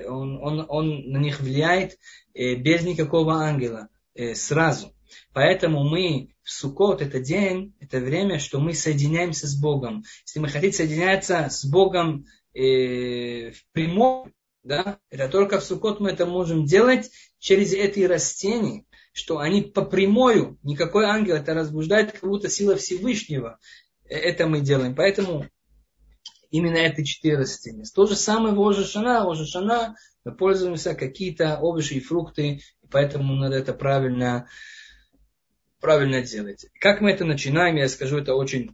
влияет без никакого ангела, сразу. Поэтому мы в Суккот, это день, это время, что мы соединяемся с Богом. Если мы хотим соединяться с Богом впрямую, да, это только в Суккот мы это можем делать через эти растения, что они по прямую, никакой ангел, это разбуждает как будто сила Всевышнего. Это мы делаем. Поэтому именно эти 4 растения. То же самое в Рош ха-Шана. Рош ха-Шана мы пользуемся какие-то овощи и фрукты, поэтому надо это правильно делать. Как мы это начинаем, я скажу это очень,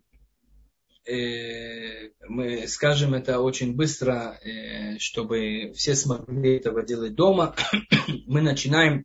мы скажем это очень быстро, чтобы все смогли этого делать дома. Мы начинаем,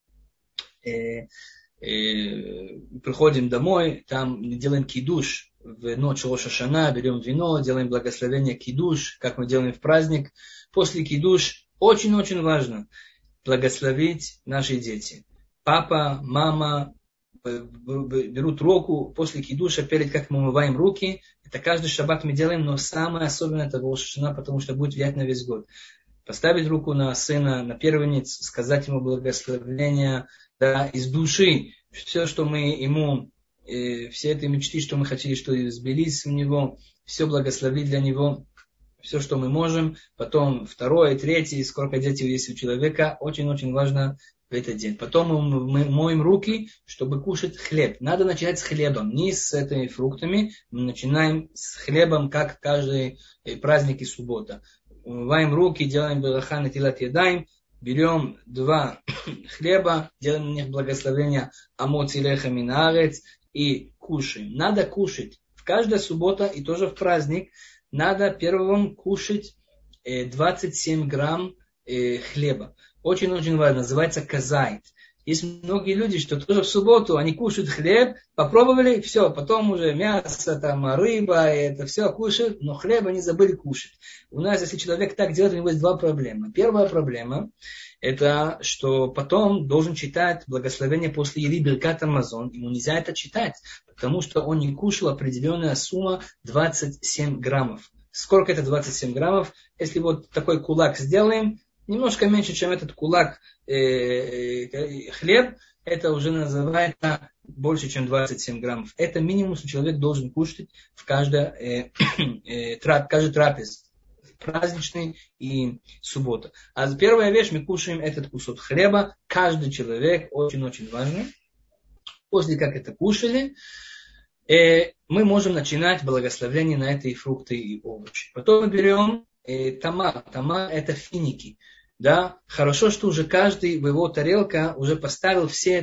приходим домой, там делаем кидуш в ночь Рош ха-Шана, берем вино, делаем благословение кидуш, как мы делаем в праздник. После кидуш очень-очень важно благословить наши дети. Папа, мама берут руку после кидуша, перед как мы умываем руки. Это каждый шаббат мы делаем, но самое особенное это Рош ха-Шана, потому что будет влиять на весь год. Поставить руку на сына, на первенец, сказать ему благословение, да, из души. Все, что мы ему, все эти мечты, что мы хотели, что сбылись у него, все благословить для него, все, что мы можем. Потом 2, 3, сколько детей есть у человека, очень-очень важно в этот день. Потом мы моем руки, чтобы кушать хлеб. Надо начинать с хлебом, не с этими фруктами. Мы начинаем с хлебом, как каждый праздник и суббота. Умываем руки, делаем браха натилат ядаим, берем 2 хлеба, делаем на них благословение амоци леха мин аарец и кушаем. Надо кушать. В каждую субботу и тоже в праздник надо первым кушать 27 грамм хлеба. Очень-очень важно. Называется казайт. Есть многие люди, что тоже в субботу они кушают хлеб, попробовали, все, потом уже мясо, там, рыба, это все кушают, но хлеб они забыли кушать. У нас, если человек так делает, у него есть 2 проблемы. Первая проблема, это что потом должен читать благословение после еды Биркат Амазон. Ему нельзя это читать, потому что он не кушал определенная сумма 27 граммов. Сколько это 27 граммов? Если вот такой кулак сделаем, немножко меньше, чем этот кулак хлеб, это уже называется больше, чем 27 граммов. Это минимум, что человек должен кушать в каждой трапезе, праздничный и суббота. А первая вещь, мы кушаем этот кусок хлеба, каждый человек, очень-очень важно. После как это кушали, мы можем начинать благословение на эти фрукты и овощи. Потом мы берем тамар. Тамар это финики. Да? Хорошо, что уже каждый в его тарелке уже поставил все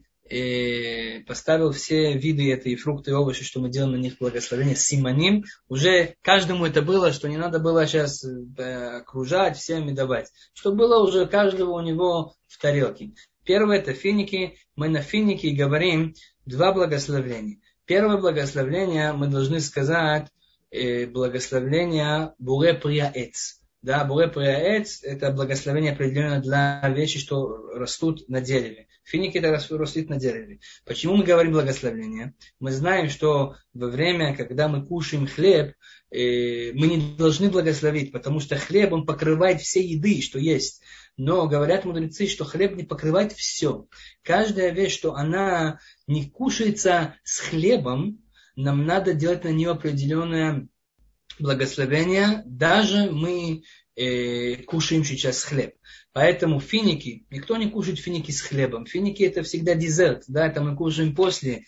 виды этой фрукты и овощи, что мы делаем на них благословение, симоним. Уже каждому это было, что не надо было сейчас окружать, всем и давать. Что было уже каждого у него в тарелке. Первое это финики. Мы на финики говорим 2 благословения. Первое благословение мы должны сказать благословение буре прия эц. Да, Боре Приаэц – это благословение определенное для вещей, что растут на дереве. Финики это растут на дереве. Почему мы говорим благословение? Мы знаем, что во время, когда мы кушаем хлеб, мы не должны благословить, потому что хлеб, он покрывает все еды, что есть. Но говорят мудрецы, что хлеб не покрывает все. Каждая вещь, что она не кушается с хлебом, нам надо делать на нее определенное благословение, даже мы кушаем сейчас хлеб. Поэтому финики, никто не кушает финики с хлебом. Финики это всегда десерт, да, это мы кушаем после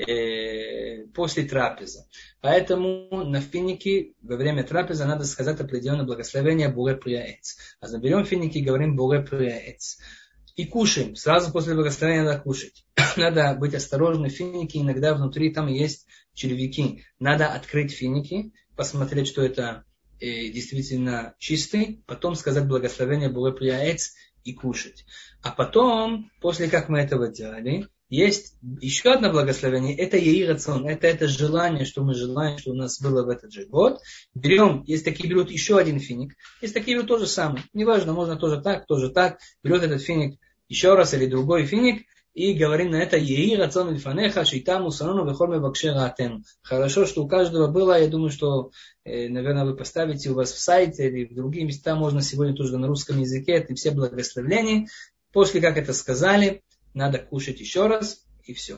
трапезы. Поэтому на финики во время трапезы надо сказать определенное благословение Боре Приаэц. А заберем финики и говорим Боре Приаэц. И кушаем. Сразу после благословения надо кушать. Надо быть осторожны. Финики иногда внутри там есть червяки. Надо открыть финики, посмотреть, что это действительно чистый, потом сказать благословение Боре Приаэц и кушать. А потом, после как мы этого делали, есть еще одно благословение, это Еи Рацон, это желание, что мы желаем, что у нас было в этот же год. Берем, есть такие берут еще один финик, есть такие берут то же самое, неважно, можно тоже так, берет этот финик еще раз или другой финик, и говорим на это Еи Рацон Ильфанеха, Шейтаму Санону Вехольме Бакшера Атену. Хорошо, что у каждого было, я думаю, что, наверное, вы поставите у вас в сайте или в другие места, можно сегодня тоже на русском языке, это все благословления. После как это сказали, надо кушать еще раз, и все.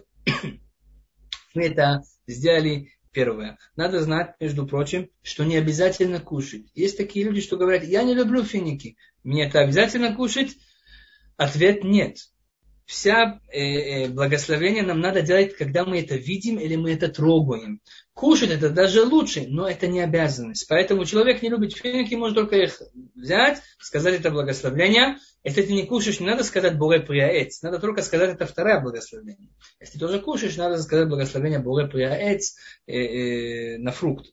Мы это сделали первое. Надо знать, между прочим, что не обязательно кушать. Есть такие люди, что говорят, я не люблю финики, мне это обязательно кушать? Ответ нет. Вся благословение нам надо делать, когда мы это видим или мы это трогаем. Кушать это даже лучше, но это не обязанность. Поэтому человек не любит финики, может только их взять, сказать это благословение. Если ты не кушаешь, не надо сказать Боре Приаэц. Надо только сказать это второе благословение. Если ты тоже кушаешь, надо сказать благословение Боре Приаэц на фрукт.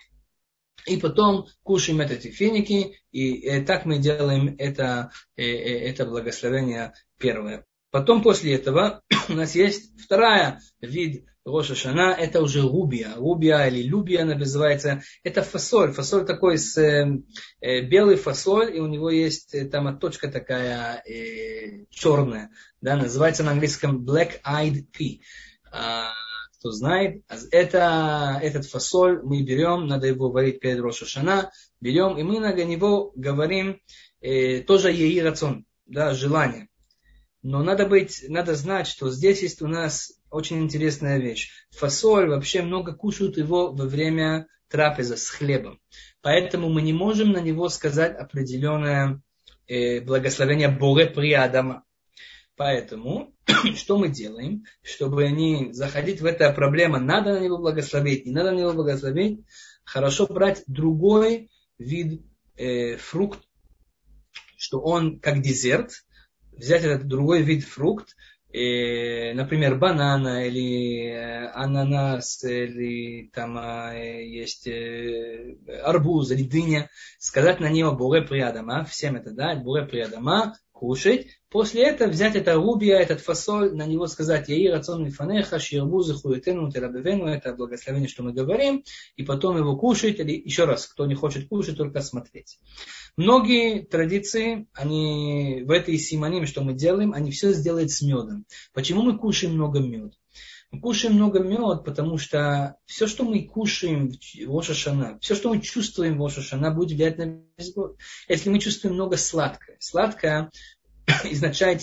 И потом кушаем эти финики, и так мы делаем это благословение первое. Потом после этого у нас есть вторая вид Рош ха-Шана, это уже рубия. Рубия или любия она называется. Это фасоль. Фасоль такой белый фасоль, и у него есть там оточка такая черная. Да, называется на английском black-eyed pea. Кто знает, этот фасоль мы берем, надо его варить перед Рош ха-Шана, берем, и мы на него говорим тоже Еи Рацон, да, желание. Но надо знать, что здесь есть у нас очень интересная вещь. Фасоль вообще много кушают его во время трапезы с хлебом. Поэтому мы не можем на него сказать определенное благословение Боре Приадама. Поэтому, что мы делаем, чтобы не заходить в эту проблему, надо на него благословить, не надо на него благословить, хорошо брать другой вид фрукт, что он как десерт, взять этот другой вид фрукт, например, банана или ананас, или там есть арбуз или дыня, сказать на него Боре Приадама, всем это дать, Боре Приадама, кушать. После этого взять это рубия, этот фасоль, на него сказать Яи Рацон Мифанеха, Шиербузы Хуетену, Терабевену, это благословение, что мы говорим, и потом его кушать, или еще раз, кто не хочет кушать, только смотреть. Многие традиции, они в этой симоним, что мы делаем, они все сделают с медом. Почему мы кушаем много меда? Мы кушаем много меда, потому что все, что мы кушаем в Рош ха-Шана, все, что мы чувствуем в Рош ха-Шана, будет влиять на весь год. Если мы чувствуем много сладкое, сладкое означает,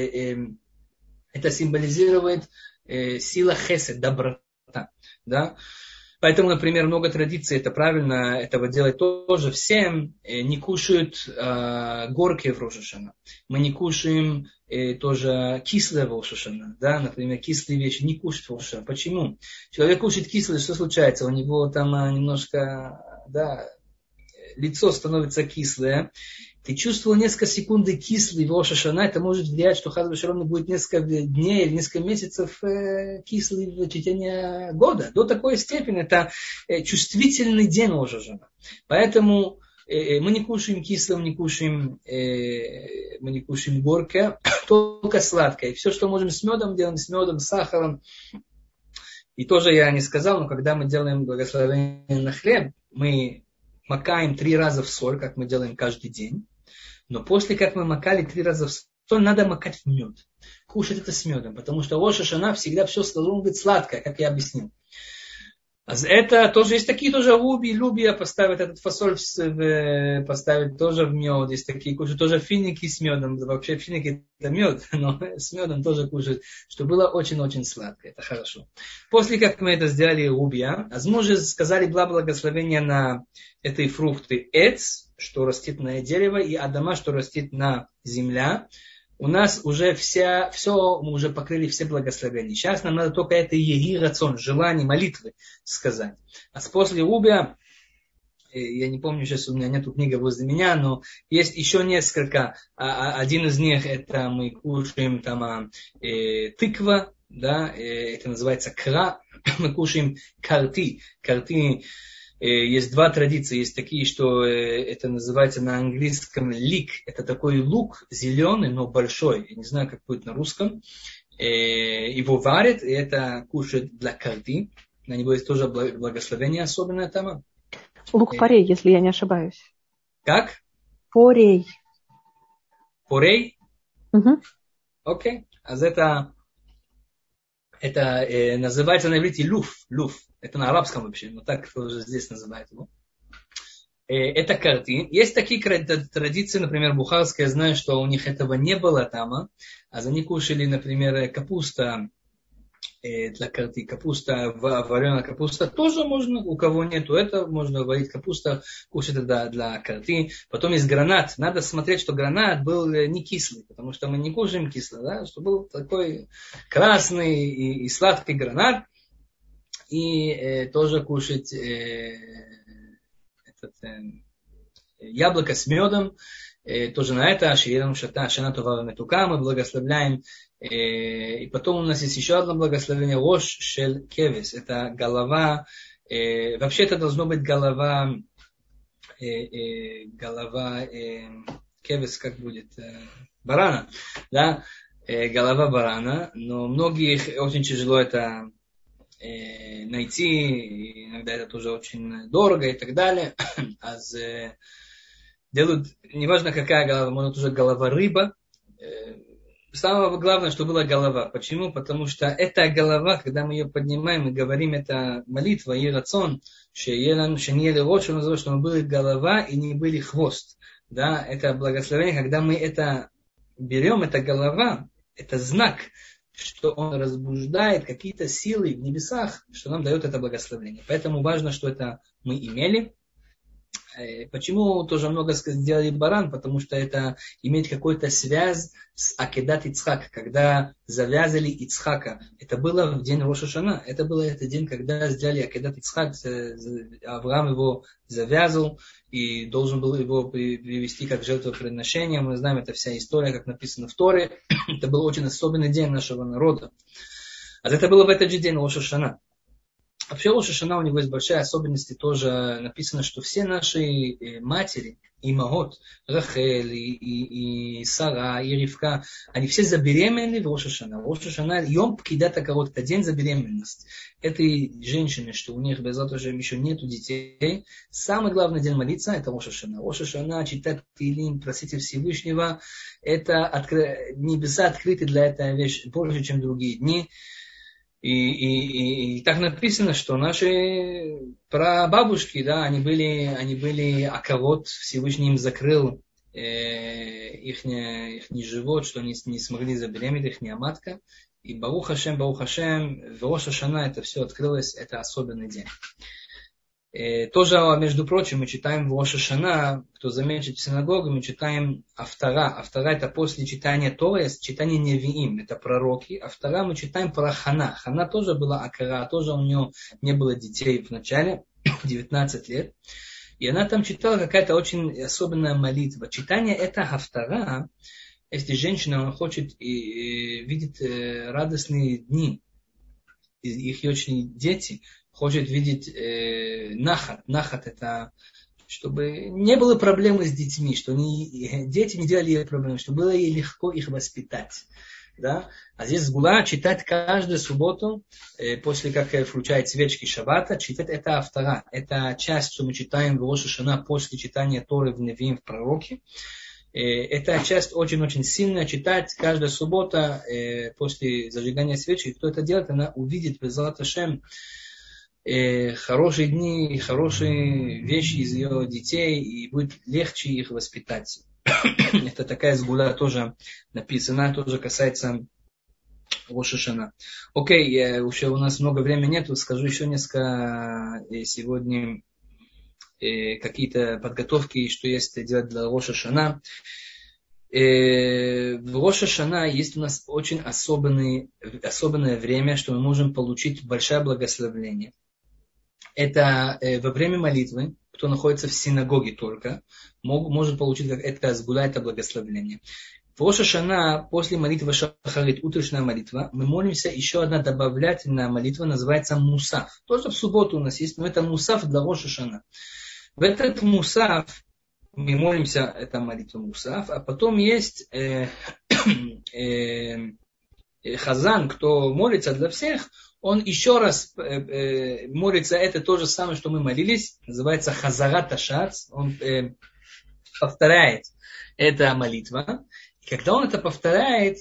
это символизирует сила хесед, доброта. Да? Поэтому, например, много традиций, это правильно этого делать тоже. Всем не кушают горькие в Рош ха-Шана. Мы не кушаем тоже кислое в Рош ха-Шана. Да? Например, кислые вещи не кушают в Рош ха-Шана. Почему? Человек кушает кислое, что случается? У него там немножко, да, лицо становится кислое. Ты чувствовал несколько секунд кислый в Рош ха-Шана, это может влиять, что Хас ве-Шалом будет несколько дней или несколько месяцев кислый в течение года. До такой степени это чувствительный день Рош ха-Шана. Поэтому мы не кушаем кислое, мы не кушаем горькое, только сладкое. И все, что можем с медом, делаем с медом, с сахаром. И тоже я не сказал, но когда мы делаем благословение на хлеб, мы макаем 3 раза в соль, как мы делаем каждый день. Но после как мы макали 3 раза в соль, надо макать в мед. Кушать это с медом. Потому что Рош ха-Шана всегда все должно быть сладкое, как я объяснил. А это тоже есть такие тоже любия поставить этот фасоль, поставить тоже в мед. Есть такие кушают тоже финики с медом. Вообще финики это мед, но с медом тоже кушают, что было очень-очень сладко. Это хорошо. После как мы это сделали любия, мы уже сказали благословение на этой фрукты эц, что растет на дерево, и адама, что растет на земля. У нас уже все, мы уже покрыли все благословения. Сейчас нам надо только это еги рацион, желание, молитвы сказать. А после убия, я не помню, сейчас у меня нету книги возле меня, но есть еще несколько. Один из них, это мы кушаем там тыква, да, это называется кра. Мы кушаем карти. Карти. Есть 2 традиции, есть такие, что это называется на английском лик. Это такой лук зеленый, но большой. Я не знаю, как будет на русском. Его варят, и это кушают для карти. На него есть тоже благословение особенное там. Лук-порей, если я не ошибаюсь. Как? Порей. Порей? Угу. Окей. А это называется на иврите люф. Это на арабском вообще, но так тоже здесь называют его. Это карти. Есть такие традиции, например, бухарская, я знаю, что у них этого не было там, а они кушали, например, капуста для карти, капуста, вареная капуста, тоже можно, у кого нету, это можно варить капуста, кушать это для карти. Потом есть гранат. Надо смотреть, что гранат был не кислый, потому что мы не кушаем кислый, да, что был такой красный и сладкий гранат. И тоже кушать яблоко с медом. Тоже на это Ашиерам Шата Шана Това Метука мы благословляем. И потом у нас есть еще одно благословение Рош Шель Кевес. Это голова. Вообще это должно быть голова Кевес, как будет? Барана. Да? Голова барана. Но многих очень тяжело это найти, иногда это тоже очень дорого и так далее. Делают, неважно какая голова, может уже голова рыба. Самое главное, что была голова. Почему? Потому что эта голова, когда мы ее поднимаем и говорим, это молитва, и рацион, что мы были голова и не были хвост. Да? Это благословение, когда мы это берем, это голова, это знак, что он разбуждает какие-то силы в небесах, что нам дает это благословение. Поэтому важно, что это мы имели. Почему тоже много сделали баран? Потому что это имеет какую-то связь с Акедат Ицхак, когда завязали Ицхака. Это было в день Рош ха-Шана. Это был этот день, когда сделали Акедат Ицхак. Авраам его завязал и должен был его привести как жертвоприношение. Мы знаем, это вся история, как написано в Торе. Это был очень особенный день нашего народа. А это было в этот же день Рош ха-Шана. Вообще Рош ха-Шана, у него есть большая особенность, тоже написано, что все наши матери, имагот, Рахель, и Сара, и Ривка, они все забеременели в Рош ха-Шана. Рош ха-Шана, Йом Пкидат ха-Карот, это день за беременность. Этой женщины, что у них без этого еще нету детей, самый главный день молиться, это Рош ха-Шана. Рош ха-Шана, читать Тилим, просить Всевышнего, это небеса открыты для этой вещи больше, чем другие дни. И так написано, что наши прабабушки, да, они были акавот, Всевышний им закрыл их живот, что они не смогли забеременеть, их матка. И Барух Хашем, в Рош ха-Шана это все открылось, это особенный день. Тоже, между прочим, мы читаем в Рош ха-Шана, кто заметит в синагоге, мы читаем Автара. Автара это после читания Торы, читание Невиим, это пророки. Автара мы читаем про Хана. Хана тоже была акара, тоже у нее не было детей в начале, 19 лет. И она там читала какая-то очень особенная молитва. Читание это Автара, если женщина она хочет видеть радостные дни, их очень дети, хочет видеть нахат. Нахат это, чтобы не было проблемы с детьми, что дети не делали ей проблем, чтобы было ей легко их воспитать. Да? А здесь сгула читать каждую субботу, после как включать свечки шаббата, читать это автора. Это часть, что мы читаем в Рош ха-Шана после читания Торы в Невиим, в Пророке. Эта часть очень-очень сильная. Читать каждая суббота после зажигания свечи. Кто это делает, она увидит Безалат Ашем хорошие дни, хорошие вещи из ее детей, и будет легче их воспитать. Это такая сгула тоже написана, тоже касается Рош ха-Шана. Окей, уже у нас много времени нет, скажу еще несколько сегодня какие-то подготовки, что есть делать для Рош ха-Шана. В Рош ха-Шана есть у нас очень особенное время, что мы можем получить большое благословение. Это во время молитвы, кто находится в синагоге только, может получить это сгула, это благословение. В Рош ха-Шана после молитвы шахарит, утренняя молитва, мы молимся, еще одна добавлятельная молитва, называется мусаф. Тоже в субботу у нас есть, но это мусаф для Рош ха-Шана. В этот мусаф мы молимся, это молитва мусаф, а потом есть хазан, кто молится для всех, он еще раз молится, это то же самое, что мы молились, называется хазарат ашац, он повторяет эту молитву. И когда он это повторяет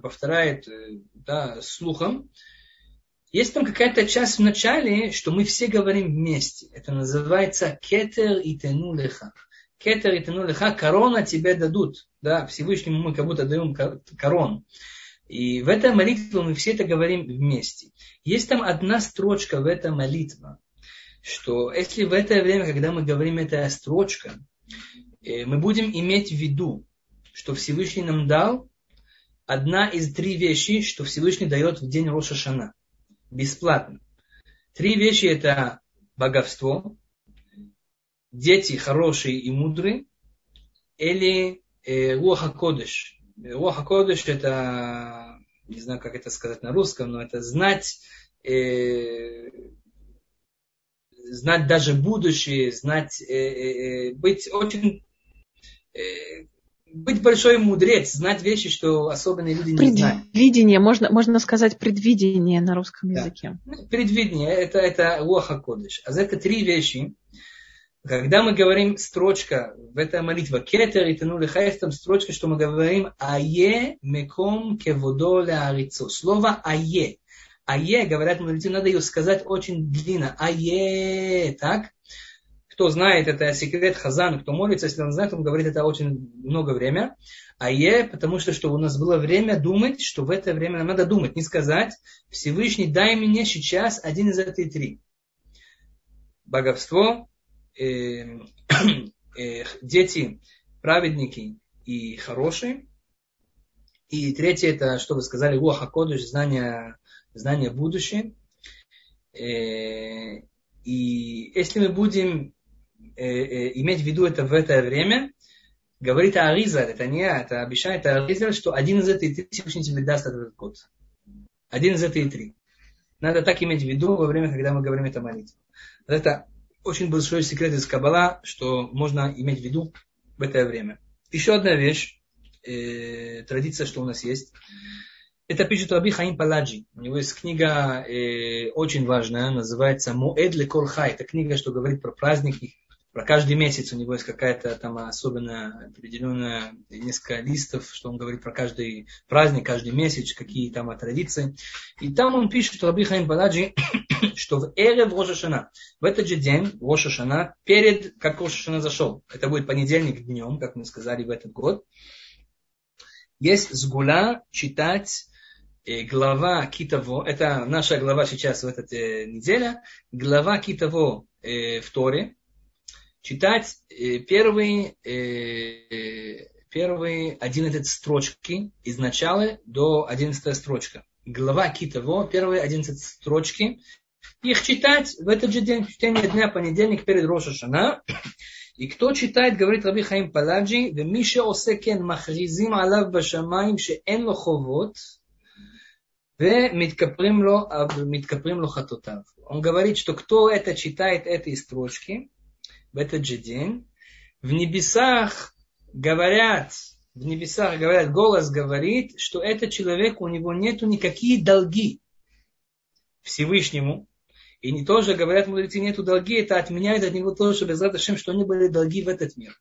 да, слухом, есть там какая-то часть в начале, что мы все говорим вместе. Это называется кетер и тену леха. Кетер и тену леха, корона тебе дадут. Да, Всевышнему мы как будто даем корону. И в этой молитве мы все это говорим вместе. Есть там одна строчка в этой молитве, что если в это время, когда мы говорим эта строчка, мы будем иметь в виду, что Всевышний нам дал одна из 3 вещи, что Всевышний дает в день Рош ха-Шана. Бесплатно. 3 вещи это богатство, дети хорошие и мудрые, или руах ха-кодеш. Руах ха-кодеш это, не знаю, как это сказать на русском, но это знать даже будущее, быть очень, быть большой мудрец, знать вещи, что особенные люди не знают. Предвидение, можно сказать предвидение на русском языке. Предвидение, это руах ха-кодеш. А это 3 вещи. Когда мы говорим строчка в этой молитве, кетер и тену леха, есть там строчка, что мы говорим ае меком кеводо леарицо. Слово ае. Ае, говорят мудрецы, надо ее сказать очень длинно. Ае, так? Кто знает, это секрет хазан, кто молится, если он знает, он говорит это очень много время. Ае, потому что у нас было время думать, что в это время нам надо думать, не сказать, Всевышний, дай мне сейчас один из этих 3. Богатство, дети, праведники и хорошие. И 3, это, что вы сказали, руах ха-кодеш, знание будущего. И если мы будем иметь в виду это в это время, говорит Аризаль, это не я, это обещает Аризаль, что один из этих 3 Всевышний тебе даст этот год. Один из этих 3. Надо так иметь в виду во время, когда мы говорим эту молитву. Это очень большой секрет из Каббала, что можно иметь в виду в это время. Еще одна вещь, традиция, что у нас есть. Это пишет Раби Хаим Паладжи. У него есть книга очень важная, называется «Моэд лекол хай». Это книга, что говорит про праздники. Про каждый месяц у него есть какая-то там особенно определенная несколько листов, что он говорит про каждый праздник, каждый месяц, какие там традиции. И там он пишет, Раби Хаим Паладжи, что в эрев Рош ха-Шана, в этот же день Рош ха-Шана, перед как Рош ха-Шана зашел, это будет понедельник днем, как мы сказали в этот год, есть сгула читать глава Китаво, это наша глава сейчас в этой неделе, глава Китаво в Торе, читать первые 11 строчки из начала до 11 строчка. Глава Китаво, первые 11 строчки, их читать в этот же день, в течение дня, понедельник перед Рош ха-Шана. И кто читает, говорит Раби Хаим Паладжи, «Вемише осекен махризим алав башамаим шеэн ло ховот, ומתכפרים לו חטאותיו». Он говорит, что кто это читает, эти строчки, в этот же день, в небесах говорят в небесах говорят, голос говорит, что этот человек, у него нету никакие долги Всевышнему. И не тоже, говорят мудрецы, нету долги, это отменяет от него тоже, без Ашем, что они были долги в этот мир.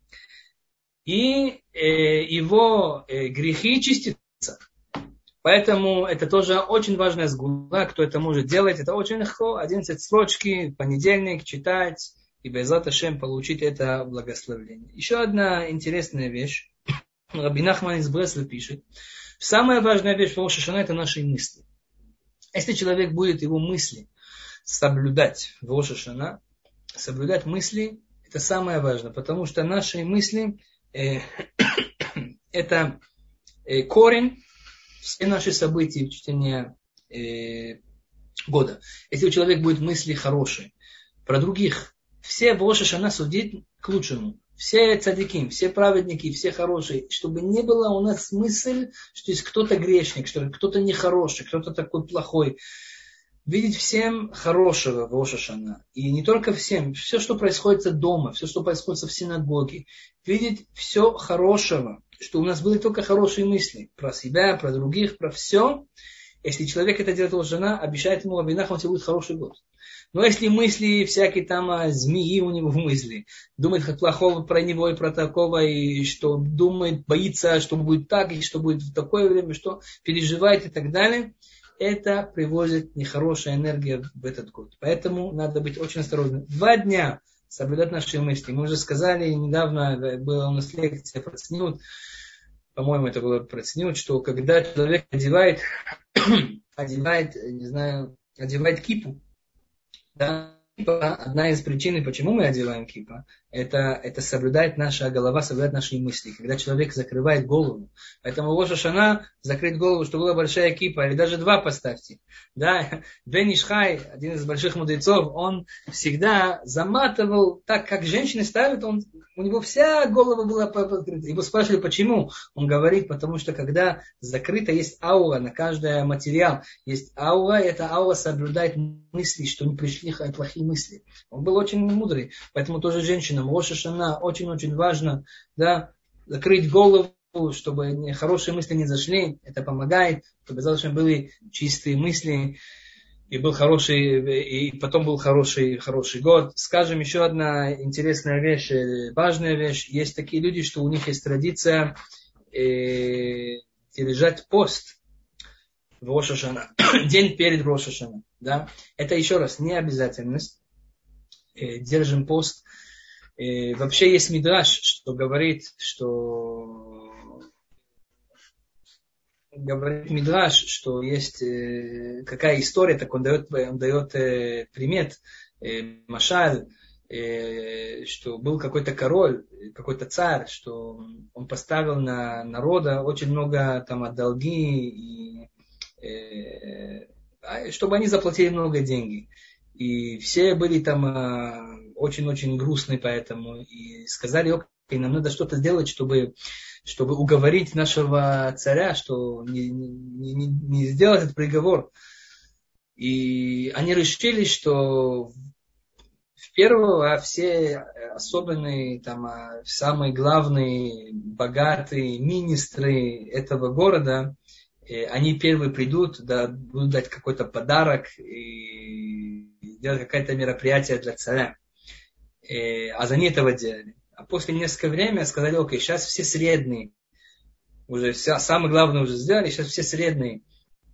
И его грехи чистятся. Поэтому это тоже очень важная сгула, кто это может делать. Это очень легко, 11 строчки, понедельник читать и без Ашем получить это благословение. Еще одна интересная вещь. Раби Нахман из Бреслова пишет. Самая важная вещь в Рош ха-Шана это наши мысли. Если человек будет его мысли соблюдать в Рош ха-Шана, соблюдать мысли, это самое важное, потому что наши мысли это корень все наши события в течение года. Если у человека будет мысли хорошие про других, все в Рош ха-Шана судить к лучшему. Все цадиким, все праведники, все хорошие, чтобы не было у нас мысль, что есть кто-то грешник, что кто-то нехороший, кто-то такой плохой. Видеть всем хорошего в Рош ха-Шана. И не только всем, все, что происходит дома, все, что происходит в синагоге. Видеть все хорошего, что у нас были только хорошие мысли про себя, про других, про все. Если человек это делает в Рош ха-Шана, обещает ему Раби Нахман, будет хороший год. Но если мысли всякие там змеи у него в мысли, думает как плохого про него и про такого, и что думает, боится, что будет так, и что будет в такое время, что переживает и так далее, это приводит нехорошая энергия в этот год. Поэтому надо быть очень осторожным. 2 дня соблюдать наши мысли. Мы уже сказали, недавно была у нас лекция про цнют, по-моему, это было про цнют, что когда человек одевает кипу, да, одна из причин, почему мы одеваем кипа, это соблюдает наша голова, соблюдает наши мысли. Когда человек закрывает голову. Поэтому Рош ха-Шана закрыть голову, чтобы была большая кипа, или даже 2 поставьте. Да, Бен Иш Хай, один из больших мудрецов, он всегда заматывал так, как женщины ставят, у него вся голова была покрыта. Его спрашивали, почему? Он говорит, потому что когда закрыто, есть аура на каждый материал. Есть аура, и эта аура соблюдает мысли, что не пришли плохие мысли. Он был очень мудрый, поэтому тоже женщинам Рош ха-Шана очень-очень важно, да, закрыть голову, чтобы хорошие мысли не зашли. Это помогает, чтобы завтра были чистые мысли. И был хороший, и потом был хороший год. Скажем, еще одна интересная вещь, важная вещь. Есть такие люди, что у них есть традиция держать пост в Рош ха-Шана, день перед Рош ха-Шана. Да? Это еще раз не обязательность. Держим пост. Вообще есть мидраш, что говорит мидраш, что есть какая история, так он дает примет, машаль, что был какой-то король, какой-то царь, что он поставил на народа очень много там долги, и, чтобы они заплатили много денег. И все были там очень-очень грустные поэтому. И сказали, окей, нам надо что-то сделать, чтобы уговорить нашего царя, что не сделать этот приговор. И они решили, что все особенные, там, самые главные, богатые министры этого города, они первые придут, да, будут дать какой-то подарок и делать какое-то мероприятие для царя. А за них этого делали. А после несколько времени сказали, окей, сейчас все средние, уже самое главное уже сделали, сейчас все средние.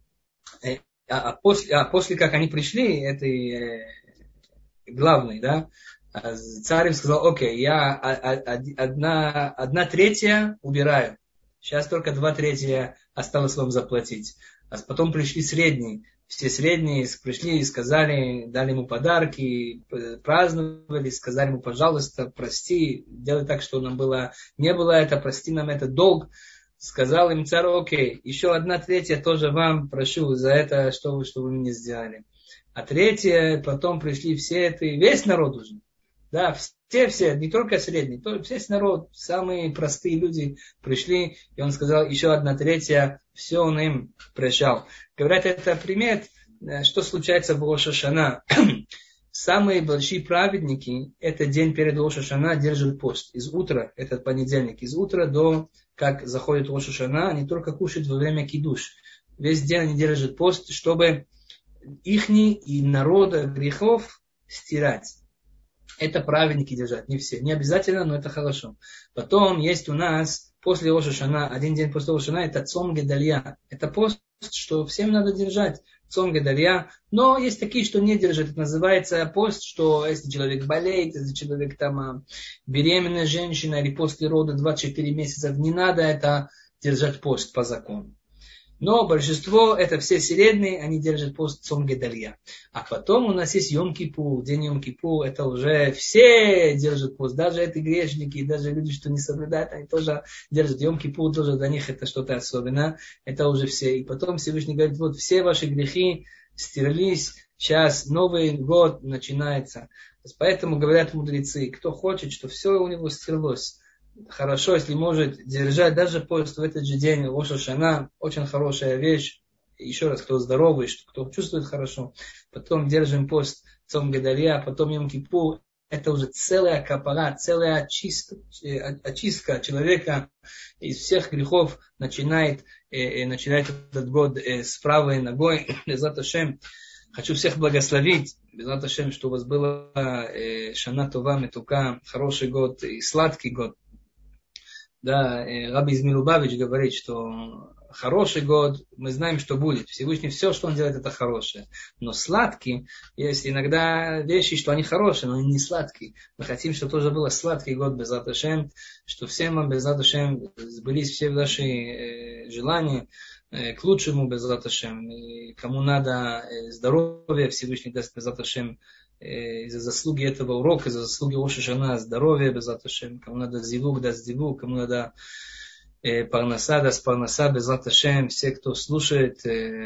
После как они пришли, это главный, да, царь им сказал, окей, я 1/3 убираю, сейчас только 2/3 осталось вам заплатить. А потом пришли средние. Все средние пришли и сказали, дали ему подарки, праздновали, сказали ему, пожалуйста, прости, делай так, что нам не было это, прости нам этот долг. Сказал им царь, окей, еще 1/3 тоже вам прошу за это, что вы мне сделали. А 1/3 потом пришли все это, весь народ уже. Да, все, не только средние, весь народ, самые простые люди пришли, и он сказал, еще 1/3, все он им прощал. Говорят, это пример, что случается в Рош ха-Шана. Самые большие праведники, это день перед Рош ха-Шана, держат пост. Из утра, этот понедельник, из утра до, как заходит Рош ха-Шана, они только кушают во время кидуш. Весь день они держат пост, чтобы ихний и народа грехов стирать. Это праведники держат, не все. Не обязательно, но это хорошо. Потом есть у нас, после Рош ха-Шана, один день после Рош ха-Шана, это Цом Гедалья. Это пост, что всем надо держать. Цом Гедалья. Но есть такие, что не держат. Это называется пост, что если человек болеет, если человек там беременная женщина или после рода 24 месяца, не надо это держать пост по закону. Но большинство, это все середные, они держат пост Цом Гедалья. А потом у нас есть Йом-Кипур. День Йом-Кипур, это уже все держат пост. Даже эти грешники, даже люди, что не соблюдают, они тоже держат. Йом-Кипур тоже для них это что-то особенное. Это уже все. И потом Всевышний говорит, вот все ваши грехи стерлись, сейчас Новый год начинается. Поэтому говорят мудрецы, кто хочет, что все у него стерлось. Хорошо, если может держать даже пост в этот же день Рош ха-Шана, очень хорошая вещь. Еще раз, кто здоровый, кто чувствует хорошо. Потом держим пост Цом Гедалья, потом Йом-Кипур. Это уже целая капара, целая очистка человека из всех грехов начинает этот год с правой ногой. Безат Ашем. Хочу всех благословить. Безат Ашем, что у вас было Шана Това Метука, хороший год и сладкий год. Да, Раби из Милубавич говорит, что хороший год, мы знаем, что будет. Всевышний все, что он делает, это хорошее. Но сладкий, есть иногда вещи, что они хорошие, но они не сладкие. Мы хотим, чтобы тоже был сладкий год Безат Ашем, что всем вам Безат Ашем сбылись все ваши желания к лучшему Безат Ашем. И кому надо здоровья, Всевышний даст Безат Ашем. Из-за заслуги этого урока, из-за заслуги Рош ха-Шана, здоровья, Безат Ашем. Кому надо зивук, даст зивук, кому надо парнаса, даст парнаса, Безат Ашем. Все, кто слушает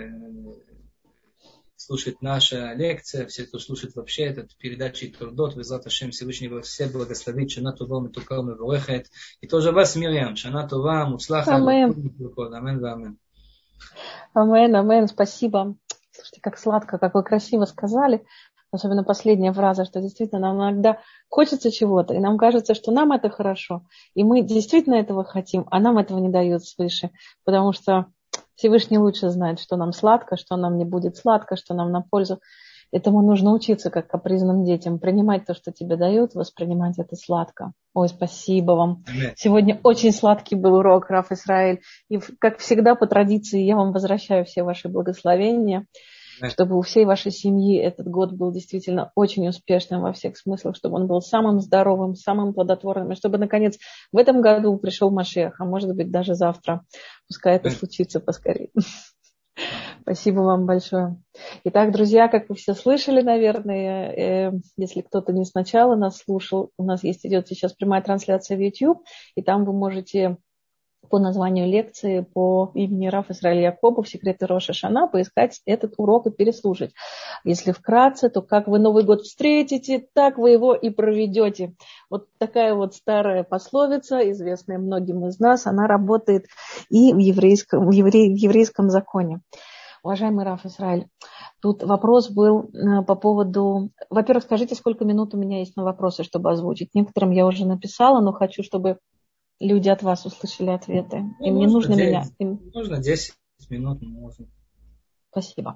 наша лекция, все, кто слушает вообще этот передачи Турдот, Безат Ашем, Всевышний всех благословит, Шана Това Метука Мевурехет. И тоже вас, Мирьям, Шана Това, Муцлаха, Амен, Амен. Амен, амен, спасибо. Слушайте, как сладко, как вы красиво сказали. Особенно последняя фраза, что действительно нам иногда хочется чего-то, и нам кажется, что нам это хорошо, и мы действительно этого хотим, а нам этого не дают свыше, потому что Всевышний лучше знает, что нам сладко, что нам не будет сладко, что нам на пользу. Этому нужно учиться, как капризным детям, принимать то, что тебе дают, воспринимать это сладко. Ой, спасибо вам. Аминь. Сегодня очень сладкий был урок, Рав Исраэль, и, как всегда, по традиции, я вам возвращаю все ваши благословения, чтобы у всей вашей семьи этот год был действительно очень успешным во всех смыслах, чтобы он был самым здоровым, самым плодотворным, и чтобы, наконец, в этом году пришел Машиах, а может быть, даже завтра. Пускай это случится поскорее. Спасибо вам большое. Итак, друзья, как вы все слышали, наверное, если кто-то не сначала нас слушал, у нас идет сейчас прямая трансляция в YouTube, и там вы можете по названию лекции, по имени Рав Исраэль Якобов «Секреты Рош ха-Шана» поискать этот урок и переслушать. Если вкратце, то как вы Новый год встретите, так вы его и проведете. Вот такая вот старая пословица, известная многим из нас, она работает и в еврейском законе. Уважаемый Рав Исраэль, тут вопрос был по поводу... Во-первых, скажите, сколько минут у меня есть на вопросы, чтобы озвучить. Некоторым я уже написала, но хочу, чтобы люди от вас услышали ответы. Им не нужно 10, меня. Можно 10 минут. Можно. Спасибо.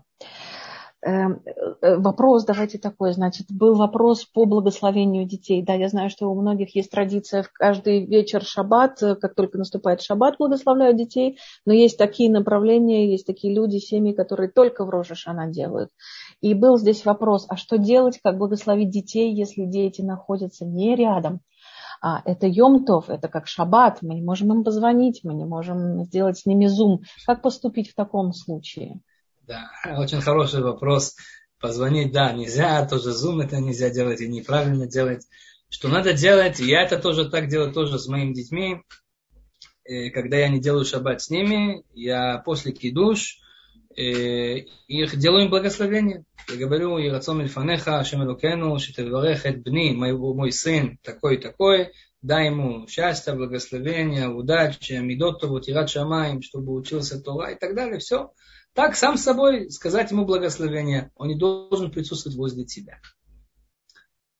Вопрос давайте такой, значит, был вопрос по благословению детей. Да, я знаю, что у многих есть традиция в каждый вечер шаббат, как только наступает шаббат, благословляют детей, но есть такие направления, есть такие люди, семьи, которые только в Рош ха-Шана делают. И был здесь вопрос, а что делать, как благословить детей, если дети находятся не рядом? Это Йом-Тов, это как шаббат, мы не можем им позвонить, мы не можем сделать с ними зум. Как поступить в таком случае? Да, очень хороший вопрос. Позвонить, да, нельзя, тоже зум это нельзя делать и неправильно делать. Что надо делать, я это тоже так делаю тоже с моими детьми. Когда я не делаю шаббат с ними, я после кидуш их делаю им благословение. Я говорю, Ирацом Ильфанеха, Ашем Элокену, Шетеварех эт бни, мой сын такой, дай ему счастья, благословения, удачи, мидотову, тират шамаим, чтобы учился Тора и так далее. Все. Так, сам собой сказать ему благословение. Он не должен присутствовать возле тебя.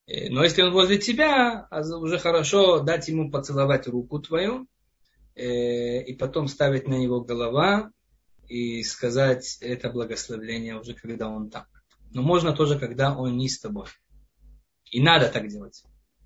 Но если он возле тебя, уже хорошо дать ему поцеловать руку твою, и потом ставить на него голова, и сказать это благословение уже, когда он там. Но можно тоже, когда он не с тобой. И надо так делать.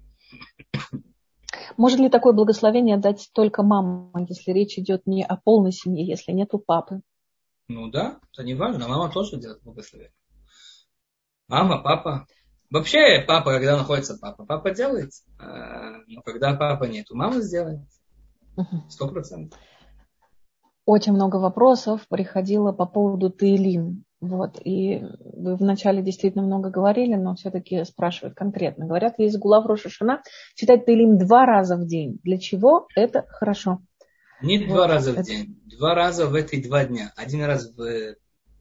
Может ли такое благословение дать только мама, если речь идет не о полной семье, если нету папы? Ну да, это не важно. Мама тоже делает благословение. Мама, папа. Вообще, папа, когда находится папа, папа делает. Но когда папа нету, мама сделает. 100%. Очень много вопросов приходило по поводу Теилим. Вот. И вы вначале действительно много говорили, но все-таки спрашивают конкретно. Говорят, есть гула в Рош ха-Шана, читать Теилим 2 раза в день. Для чего? Это хорошо. Не вот 2 раза в день. 2 раза в эти 2 дня. 1 раз в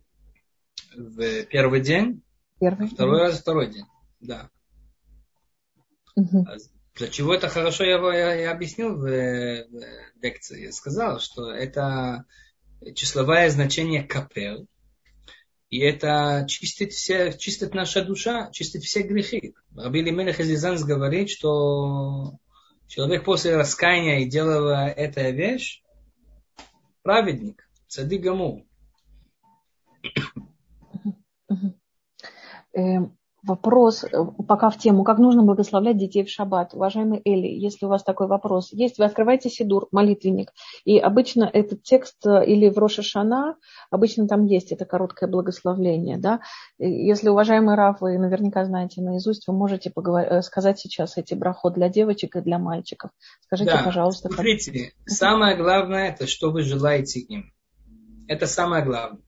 первый день, второй раз второй день. Да. Для чего это хорошо, я объяснил в лекции. Я сказал, что это числовое значение капел. И это чистит наша душа, чистит все грехи. Раби Элимелех из Рязани говорит, что человек после раскаяния и делая эту вещь, праведник, цадик гамур. Вопрос пока в тему, как нужно благословлять детей в шаббат. Уважаемый Эли, если у вас такой вопрос есть, вы открываете сидур, молитвенник, и обычно этот текст или в Рош ха-Шана, обычно там есть это короткое благословление. Да? Если, уважаемый Рав, вы наверняка знаете наизусть, вы можете сказать сейчас эти брахот для девочек и для мальчиков. Скажите, да, пожалуйста. Смотрите, самое главное, это что вы желаете им. Это самое главное.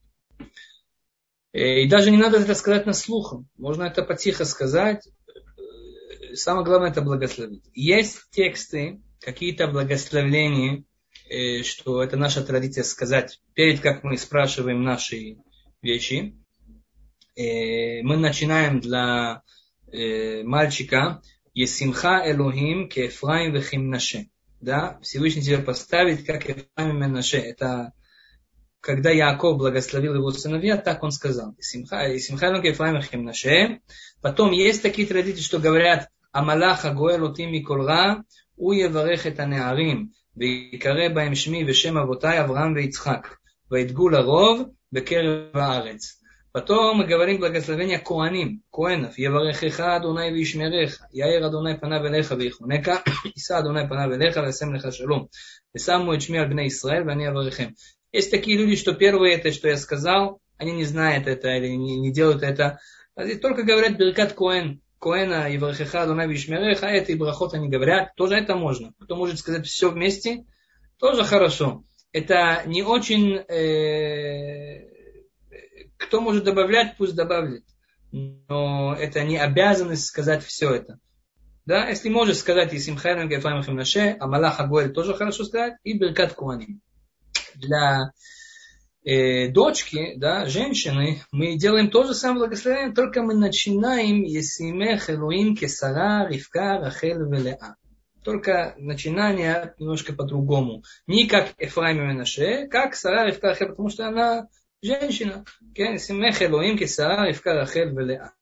И даже не надо это сказать на слух. Можно это потихо сказать. Самое главное это благословить. Есть тексты, какие-то благословления, что это наша традиция сказать, перед как мы спрашиваем наши вещи. Мы начинаем для мальчика «Есимха Элохим ке Эфраим вехим Наше». Да? Всевышний тебя поставит, как Эфраим и Менаше. Это когда Яаков благословил его сыновья, так он сказал. Потом есть такие традиции, что говорят «Амалах агоэл оти микол ра, у еварех эт הנערים, ויקרא בהם שמי ושם אבותי אברהם ויצחק, וידגו לרוב בקרב הארץ». Потом мы говорим благословение Коаним, Коэнов. «Еварехеха Адонай вишмереха, яир Адонай панав элеха вейхунека, иса Адонай панав элеха весем леха шалом, весаму эт шми аль бней Исраэль, вани аварехем». Есть такие люди, что первые это, что я сказал, они не знают это или не делают это. Только говорят Беркат Коэн, Коэна, Еварехеха, Адонай вишмереха, а это и брахот они говорят. Тоже это можно. Кто может сказать все вместе, тоже хорошо. Это не очень... кто может добавлять, пусть добавит. Но это не обязанность сказать все это. Да? Если можешь сказать Исимхайрам Гефайм Химнаше, Амалах Агуэль тоже хорошо сказать, и Беркат Коаним. Для дочки, да, женщины, мы делаем то же самое благословение, только мы начинаем Есимех Элоим Кесара, Ривка, Рахель, Велеа. Только начинание немножко по-другому. Не как Эфраим и Менаше, как Сара, Ривка, Рахель, потому что она женщина. Есимех Элоим Кесара, Ривка, Рахель, Велеа.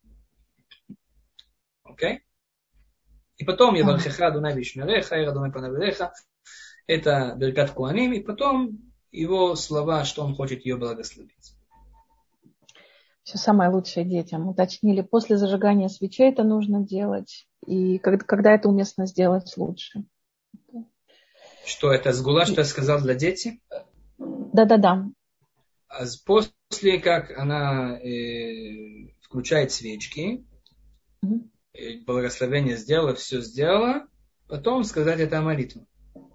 Окей? И потом Евархеха Адонай вишмереха, Яир Адонай панав элеха. Это Беркат Коаним, и потом его слова, что он хочет ее благословить. Все самое лучшее детям. Уточнили, после зажигания свечей это нужно делать, и когда это уместно сделать лучше. Что это сгула, что я сказал для детей? Да. А после как она включает свечки, благословение сделала, все сделала, потом сказать это молитву.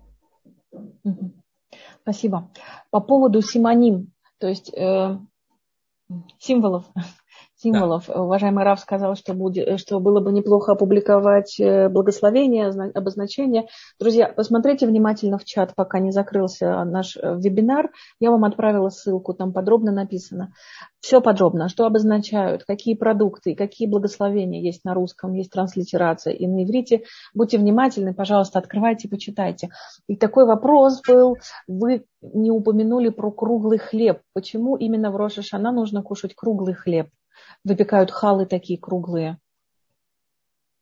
Спасибо. По поводу симоним, то есть символов. Да. Уважаемый Рав сказал, что было бы неплохо опубликовать благословение, обозначение. Друзья, посмотрите внимательно в чат, пока не закрылся наш вебинар. Я вам отправила ссылку, там подробно написано. Все подробно, что обозначают, какие продукты, какие благословения есть на русском, есть транслитерация и на иврите. Будьте внимательны, пожалуйста, открывайте, почитайте. И такой вопрос был, вы не упомянули про круглый хлеб. Почему именно в Рош ха-Шана нужно кушать круглый хлеб? Выпекают халы такие круглые.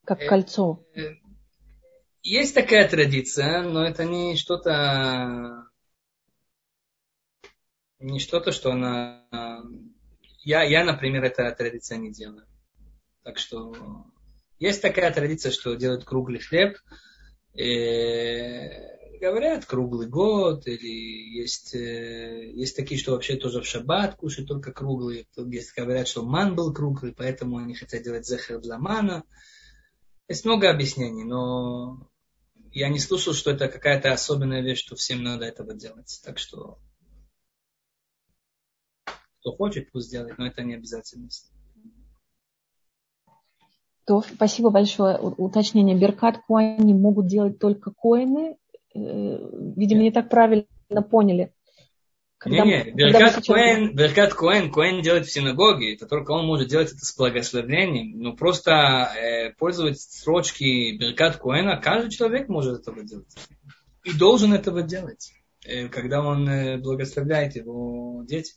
как кольцо. Есть такая традиция, но это не что-то, что она... Я, например, эта традиция не делаю. Так что есть такая традиция, что делают круглый хлеб. Говорят круглый год, или есть такие, что вообще тоже в шаббат кушают только круглые. Есть говорят, что ман был круглый, поэтому они хотят делать зехер для мана. Есть много объяснений, но я не слышал, что это какая-то особенная вещь, что всем надо этого делать. Так что кто хочет, пусть делает, но это не обязательность. То, спасибо большое. Уточнение. Беркат Коэни могут делать только коэны. Видимо, не так правильно поняли. Беркат Коэн делает в синагоге. Это только он может делать это с благословением. Но просто пользовать строчки Беркат Коэна каждый человек может этого делать. И должен этого делать, когда он благословляет его дети.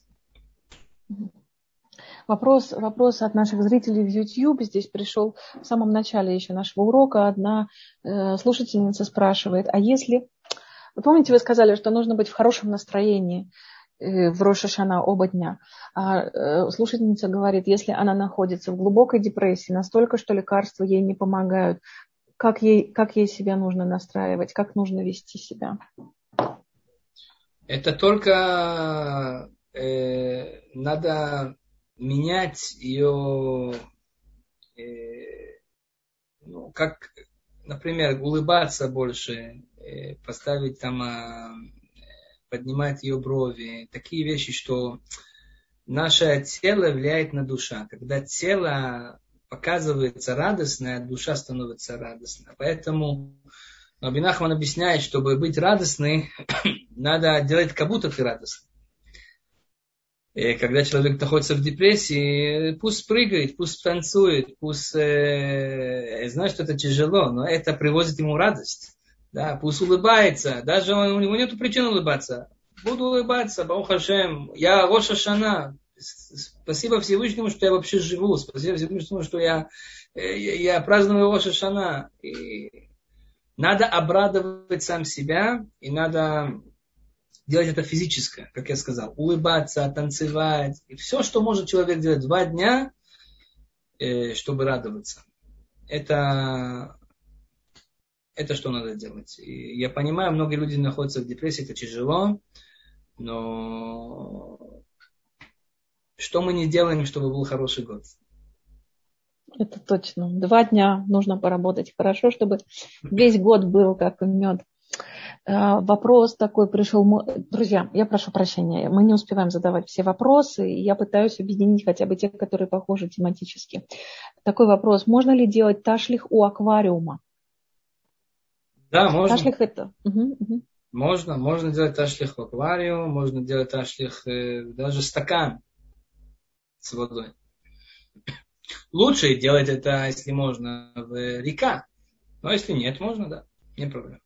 Вопрос от наших зрителей в YouTube. Здесь пришел в самом начале еще нашего урока. Одна слушательница спрашивает, а если... Вы помните, вы сказали, что нужно быть в хорошем настроении в Рош ха-Шана оба дня. А слушательница говорит, если она находится в глубокой депрессии, настолько, что лекарства ей не помогают, как ей себя нужно настраивать, как нужно вести себя? Это только надо менять ее, как, например, улыбаться больше, поставить там, поднимать ее брови. Такие вещи, что наше тело влияет на душу. Когда тело показывается радостное, душа становится радостной. Поэтому Раби Нахман объясняет, чтобы быть радостной, надо делать, как будто ты радостный. И когда человек находится в депрессии, пусть прыгает, пусть танцует, пусть знает, что это тяжело, но это приводит ему радость. Да, пусть улыбается, даже у него нет причин улыбаться. Буду улыбаться, Барух Ашем, я Рош ха-Шана. Спасибо Всевышнему, что я вообще живу. Спасибо Всевышнему, что я праздную Рош ха-Шана. И надо обрадовать сам себя, и надо делать это физическое, как я сказал. Улыбаться, танцевать. И все, что может человек делать 2 дня, чтобы радоваться. Это что надо делать. И я понимаю, многие люди находятся в депрессии, это тяжело, но что мы не делаем, чтобы был хороший год? Это точно. 2 дня нужно поработать хорошо, чтобы весь год был как мед. Вопрос такой пришел. Друзья, я прошу прощения, мы не успеваем задавать все вопросы, и я пытаюсь объединить хотя бы те, которые похожи тематически. Такой вопрос. Можно ли делать ташлих у аквариума? Да, можно. Ташлих это? Можно делать ташлих в аквариум, можно делать ташлих даже стакан с водой. Лучше делать это, если можно, в река. Но если нет, можно, да, не проблема.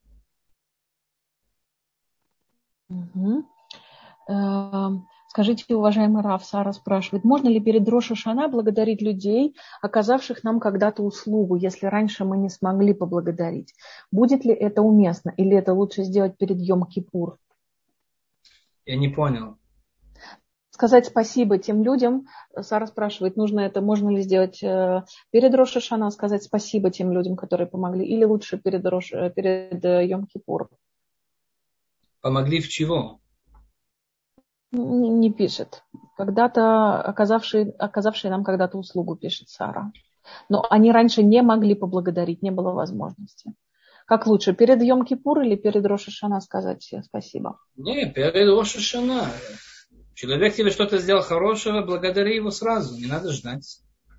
Скажите, уважаемый Рав, Сара спрашивает, можно ли перед Рош ха-Шана благодарить людей, оказавших нам когда-то услугу, если раньше мы не смогли поблагодарить? Будет ли это уместно или это лучше сделать перед Йом-Кипур? Я не понял. Сказать спасибо тем людям, Сара спрашивает, можно ли сделать перед Рош ха-Шана, сказать спасибо тем людям, которые помогли, или лучше перед Йом-Кипур? Помогли в чего? Не пишет. Когда-то оказавшие нам когда-то услугу, пишет Сара. Но они раньше не могли поблагодарить, не было возможности. Как лучше, перед Йом-Кипур или перед Рош ха-Шана сказать спасибо? Не, перед Рош ха-Шана. Человек тебе что-то сделал хорошего, благодари его сразу, не надо ждать.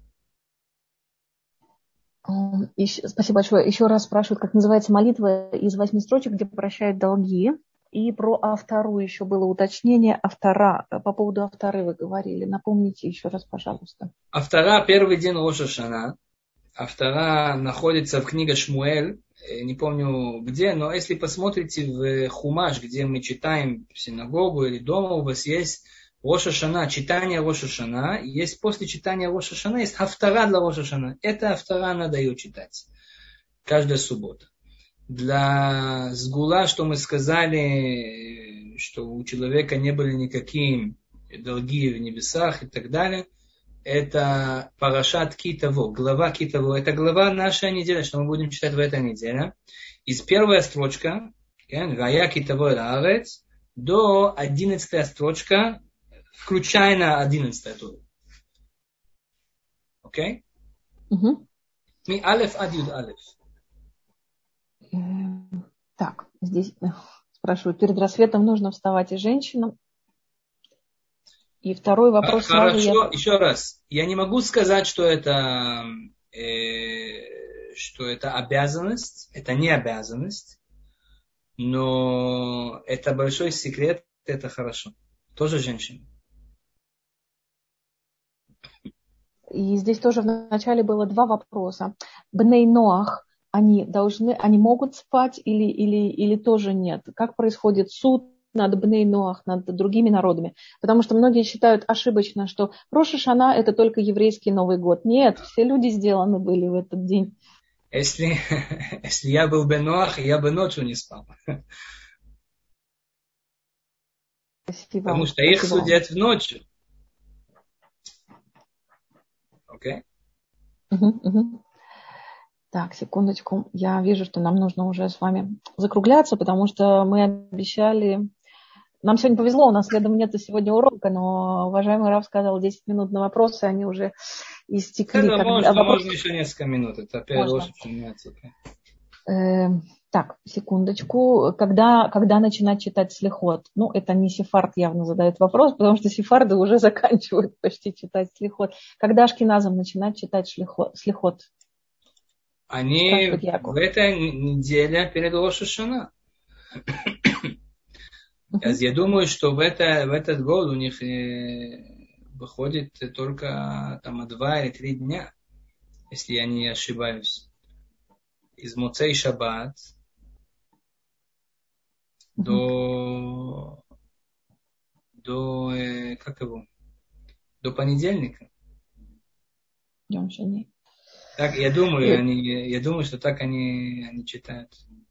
Спасибо большое. Еще раз спрашивают, как называется молитва из 8 строчек, где прощают долги. И про Автору еще было уточнение. Автора, по поводу Авторы вы говорили. Напомните еще раз, пожалуйста. Автора первый день Рош ха-Шана. Автора находится в книге Шмуэль. Не помню где, но если посмотрите в Хумаш, где мы читаем в синагогу или дома, у вас есть Рош ха-Шана, читание Рош ха-Шана, есть после читания Рош ха-Шана, есть хафтара для Рош ха-Шана. Это хафтара надо ее читать каждая суббота. Для сгула, что мы сказали, что у человека не были никакие долги в небесах и так далее, это Парашат Ки-Таво, глава Ки-Таво. Это глава нашей недели, что мы будем читать в этой неделе. Из первой строчка, Гая Ки-Таво Раарец, до 11 строчка, включая на 11 тоже. Окей? Ми алеф ад юд алеф. Так, здесь спрашивают, перед рассветом нужно вставать и женщинам? И второй вопрос. Хорошо, еще раз. Я не могу сказать, что это обязанность. Это не обязанность. Но это большой секрет. Это хорошо. Тоже женщина. И здесь тоже вначале было два вопроса. Бней Ноах, они могут спать или тоже нет? Как происходит суд над Бней Ноах, над другими народами? Потому что многие считают ошибочно, что Рош ха-Шана это только еврейский Новый год. Нет, все люди сделаны были в этот день. Если я был Бен Ноах, я бы ночью не спал. Спасибо. Потому что их судят в ночью. Окей? Так, секундочку. Я вижу, что нам нужно уже с вами закругляться, потому что мы обещали... Нам сегодня повезло, у нас следом нет сегодня урока, но уважаемый Рав сказал 10 минут на вопросы, они уже истекли. Можно еще несколько минут. Это опять лошадь меняется. Так, секундочку. Когда начинать читать слихот? Ну, это не сефард явно задает вопрос, потому что сефарды уже заканчивают почти читать слихот. Когда ашкеназам начинать читать слихот? Они в этой неделе перед Рош ха-Шана. Я думаю, что в этот год у них выходит только там 2 или 3 дня, если я не ошибаюсь. Из Моцей Шаббат до понедельника. Так, я думаю, что так они читают.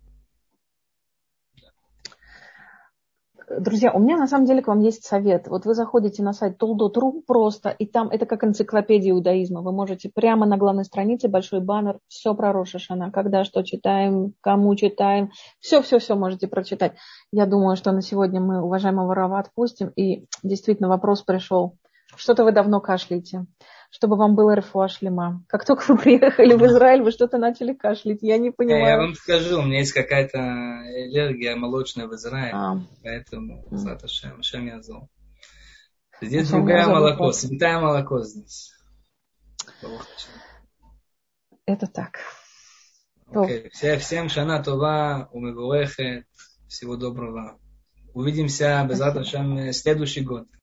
Друзья, у меня на самом деле к вам есть совет. Вот вы заходите на сайт Толдот.ру просто, и там это как энциклопедия иудаизма. Вы можете прямо на главной странице, большой баннер, все про Рош ха-Шана, когда что читаем, кому читаем, все можете прочитать. Я думаю, что на сегодня мы уважаемого Рава отпустим, и действительно вопрос пришел. Что-то вы давно кашляете, чтобы вам было рефуа шлема. Как только вы приехали в Израиль, вы что-то начали кашлять. Я не понимаю. Я вам скажу, у меня есть какая-то аллергия молочная в Израиле. Поэтому, Шем Язол. Здесь другое молоко, святое молоко здесь. Это так. Всем шана това, умевурехет. Всего доброго. Увидимся, безат Ашем, следующий год.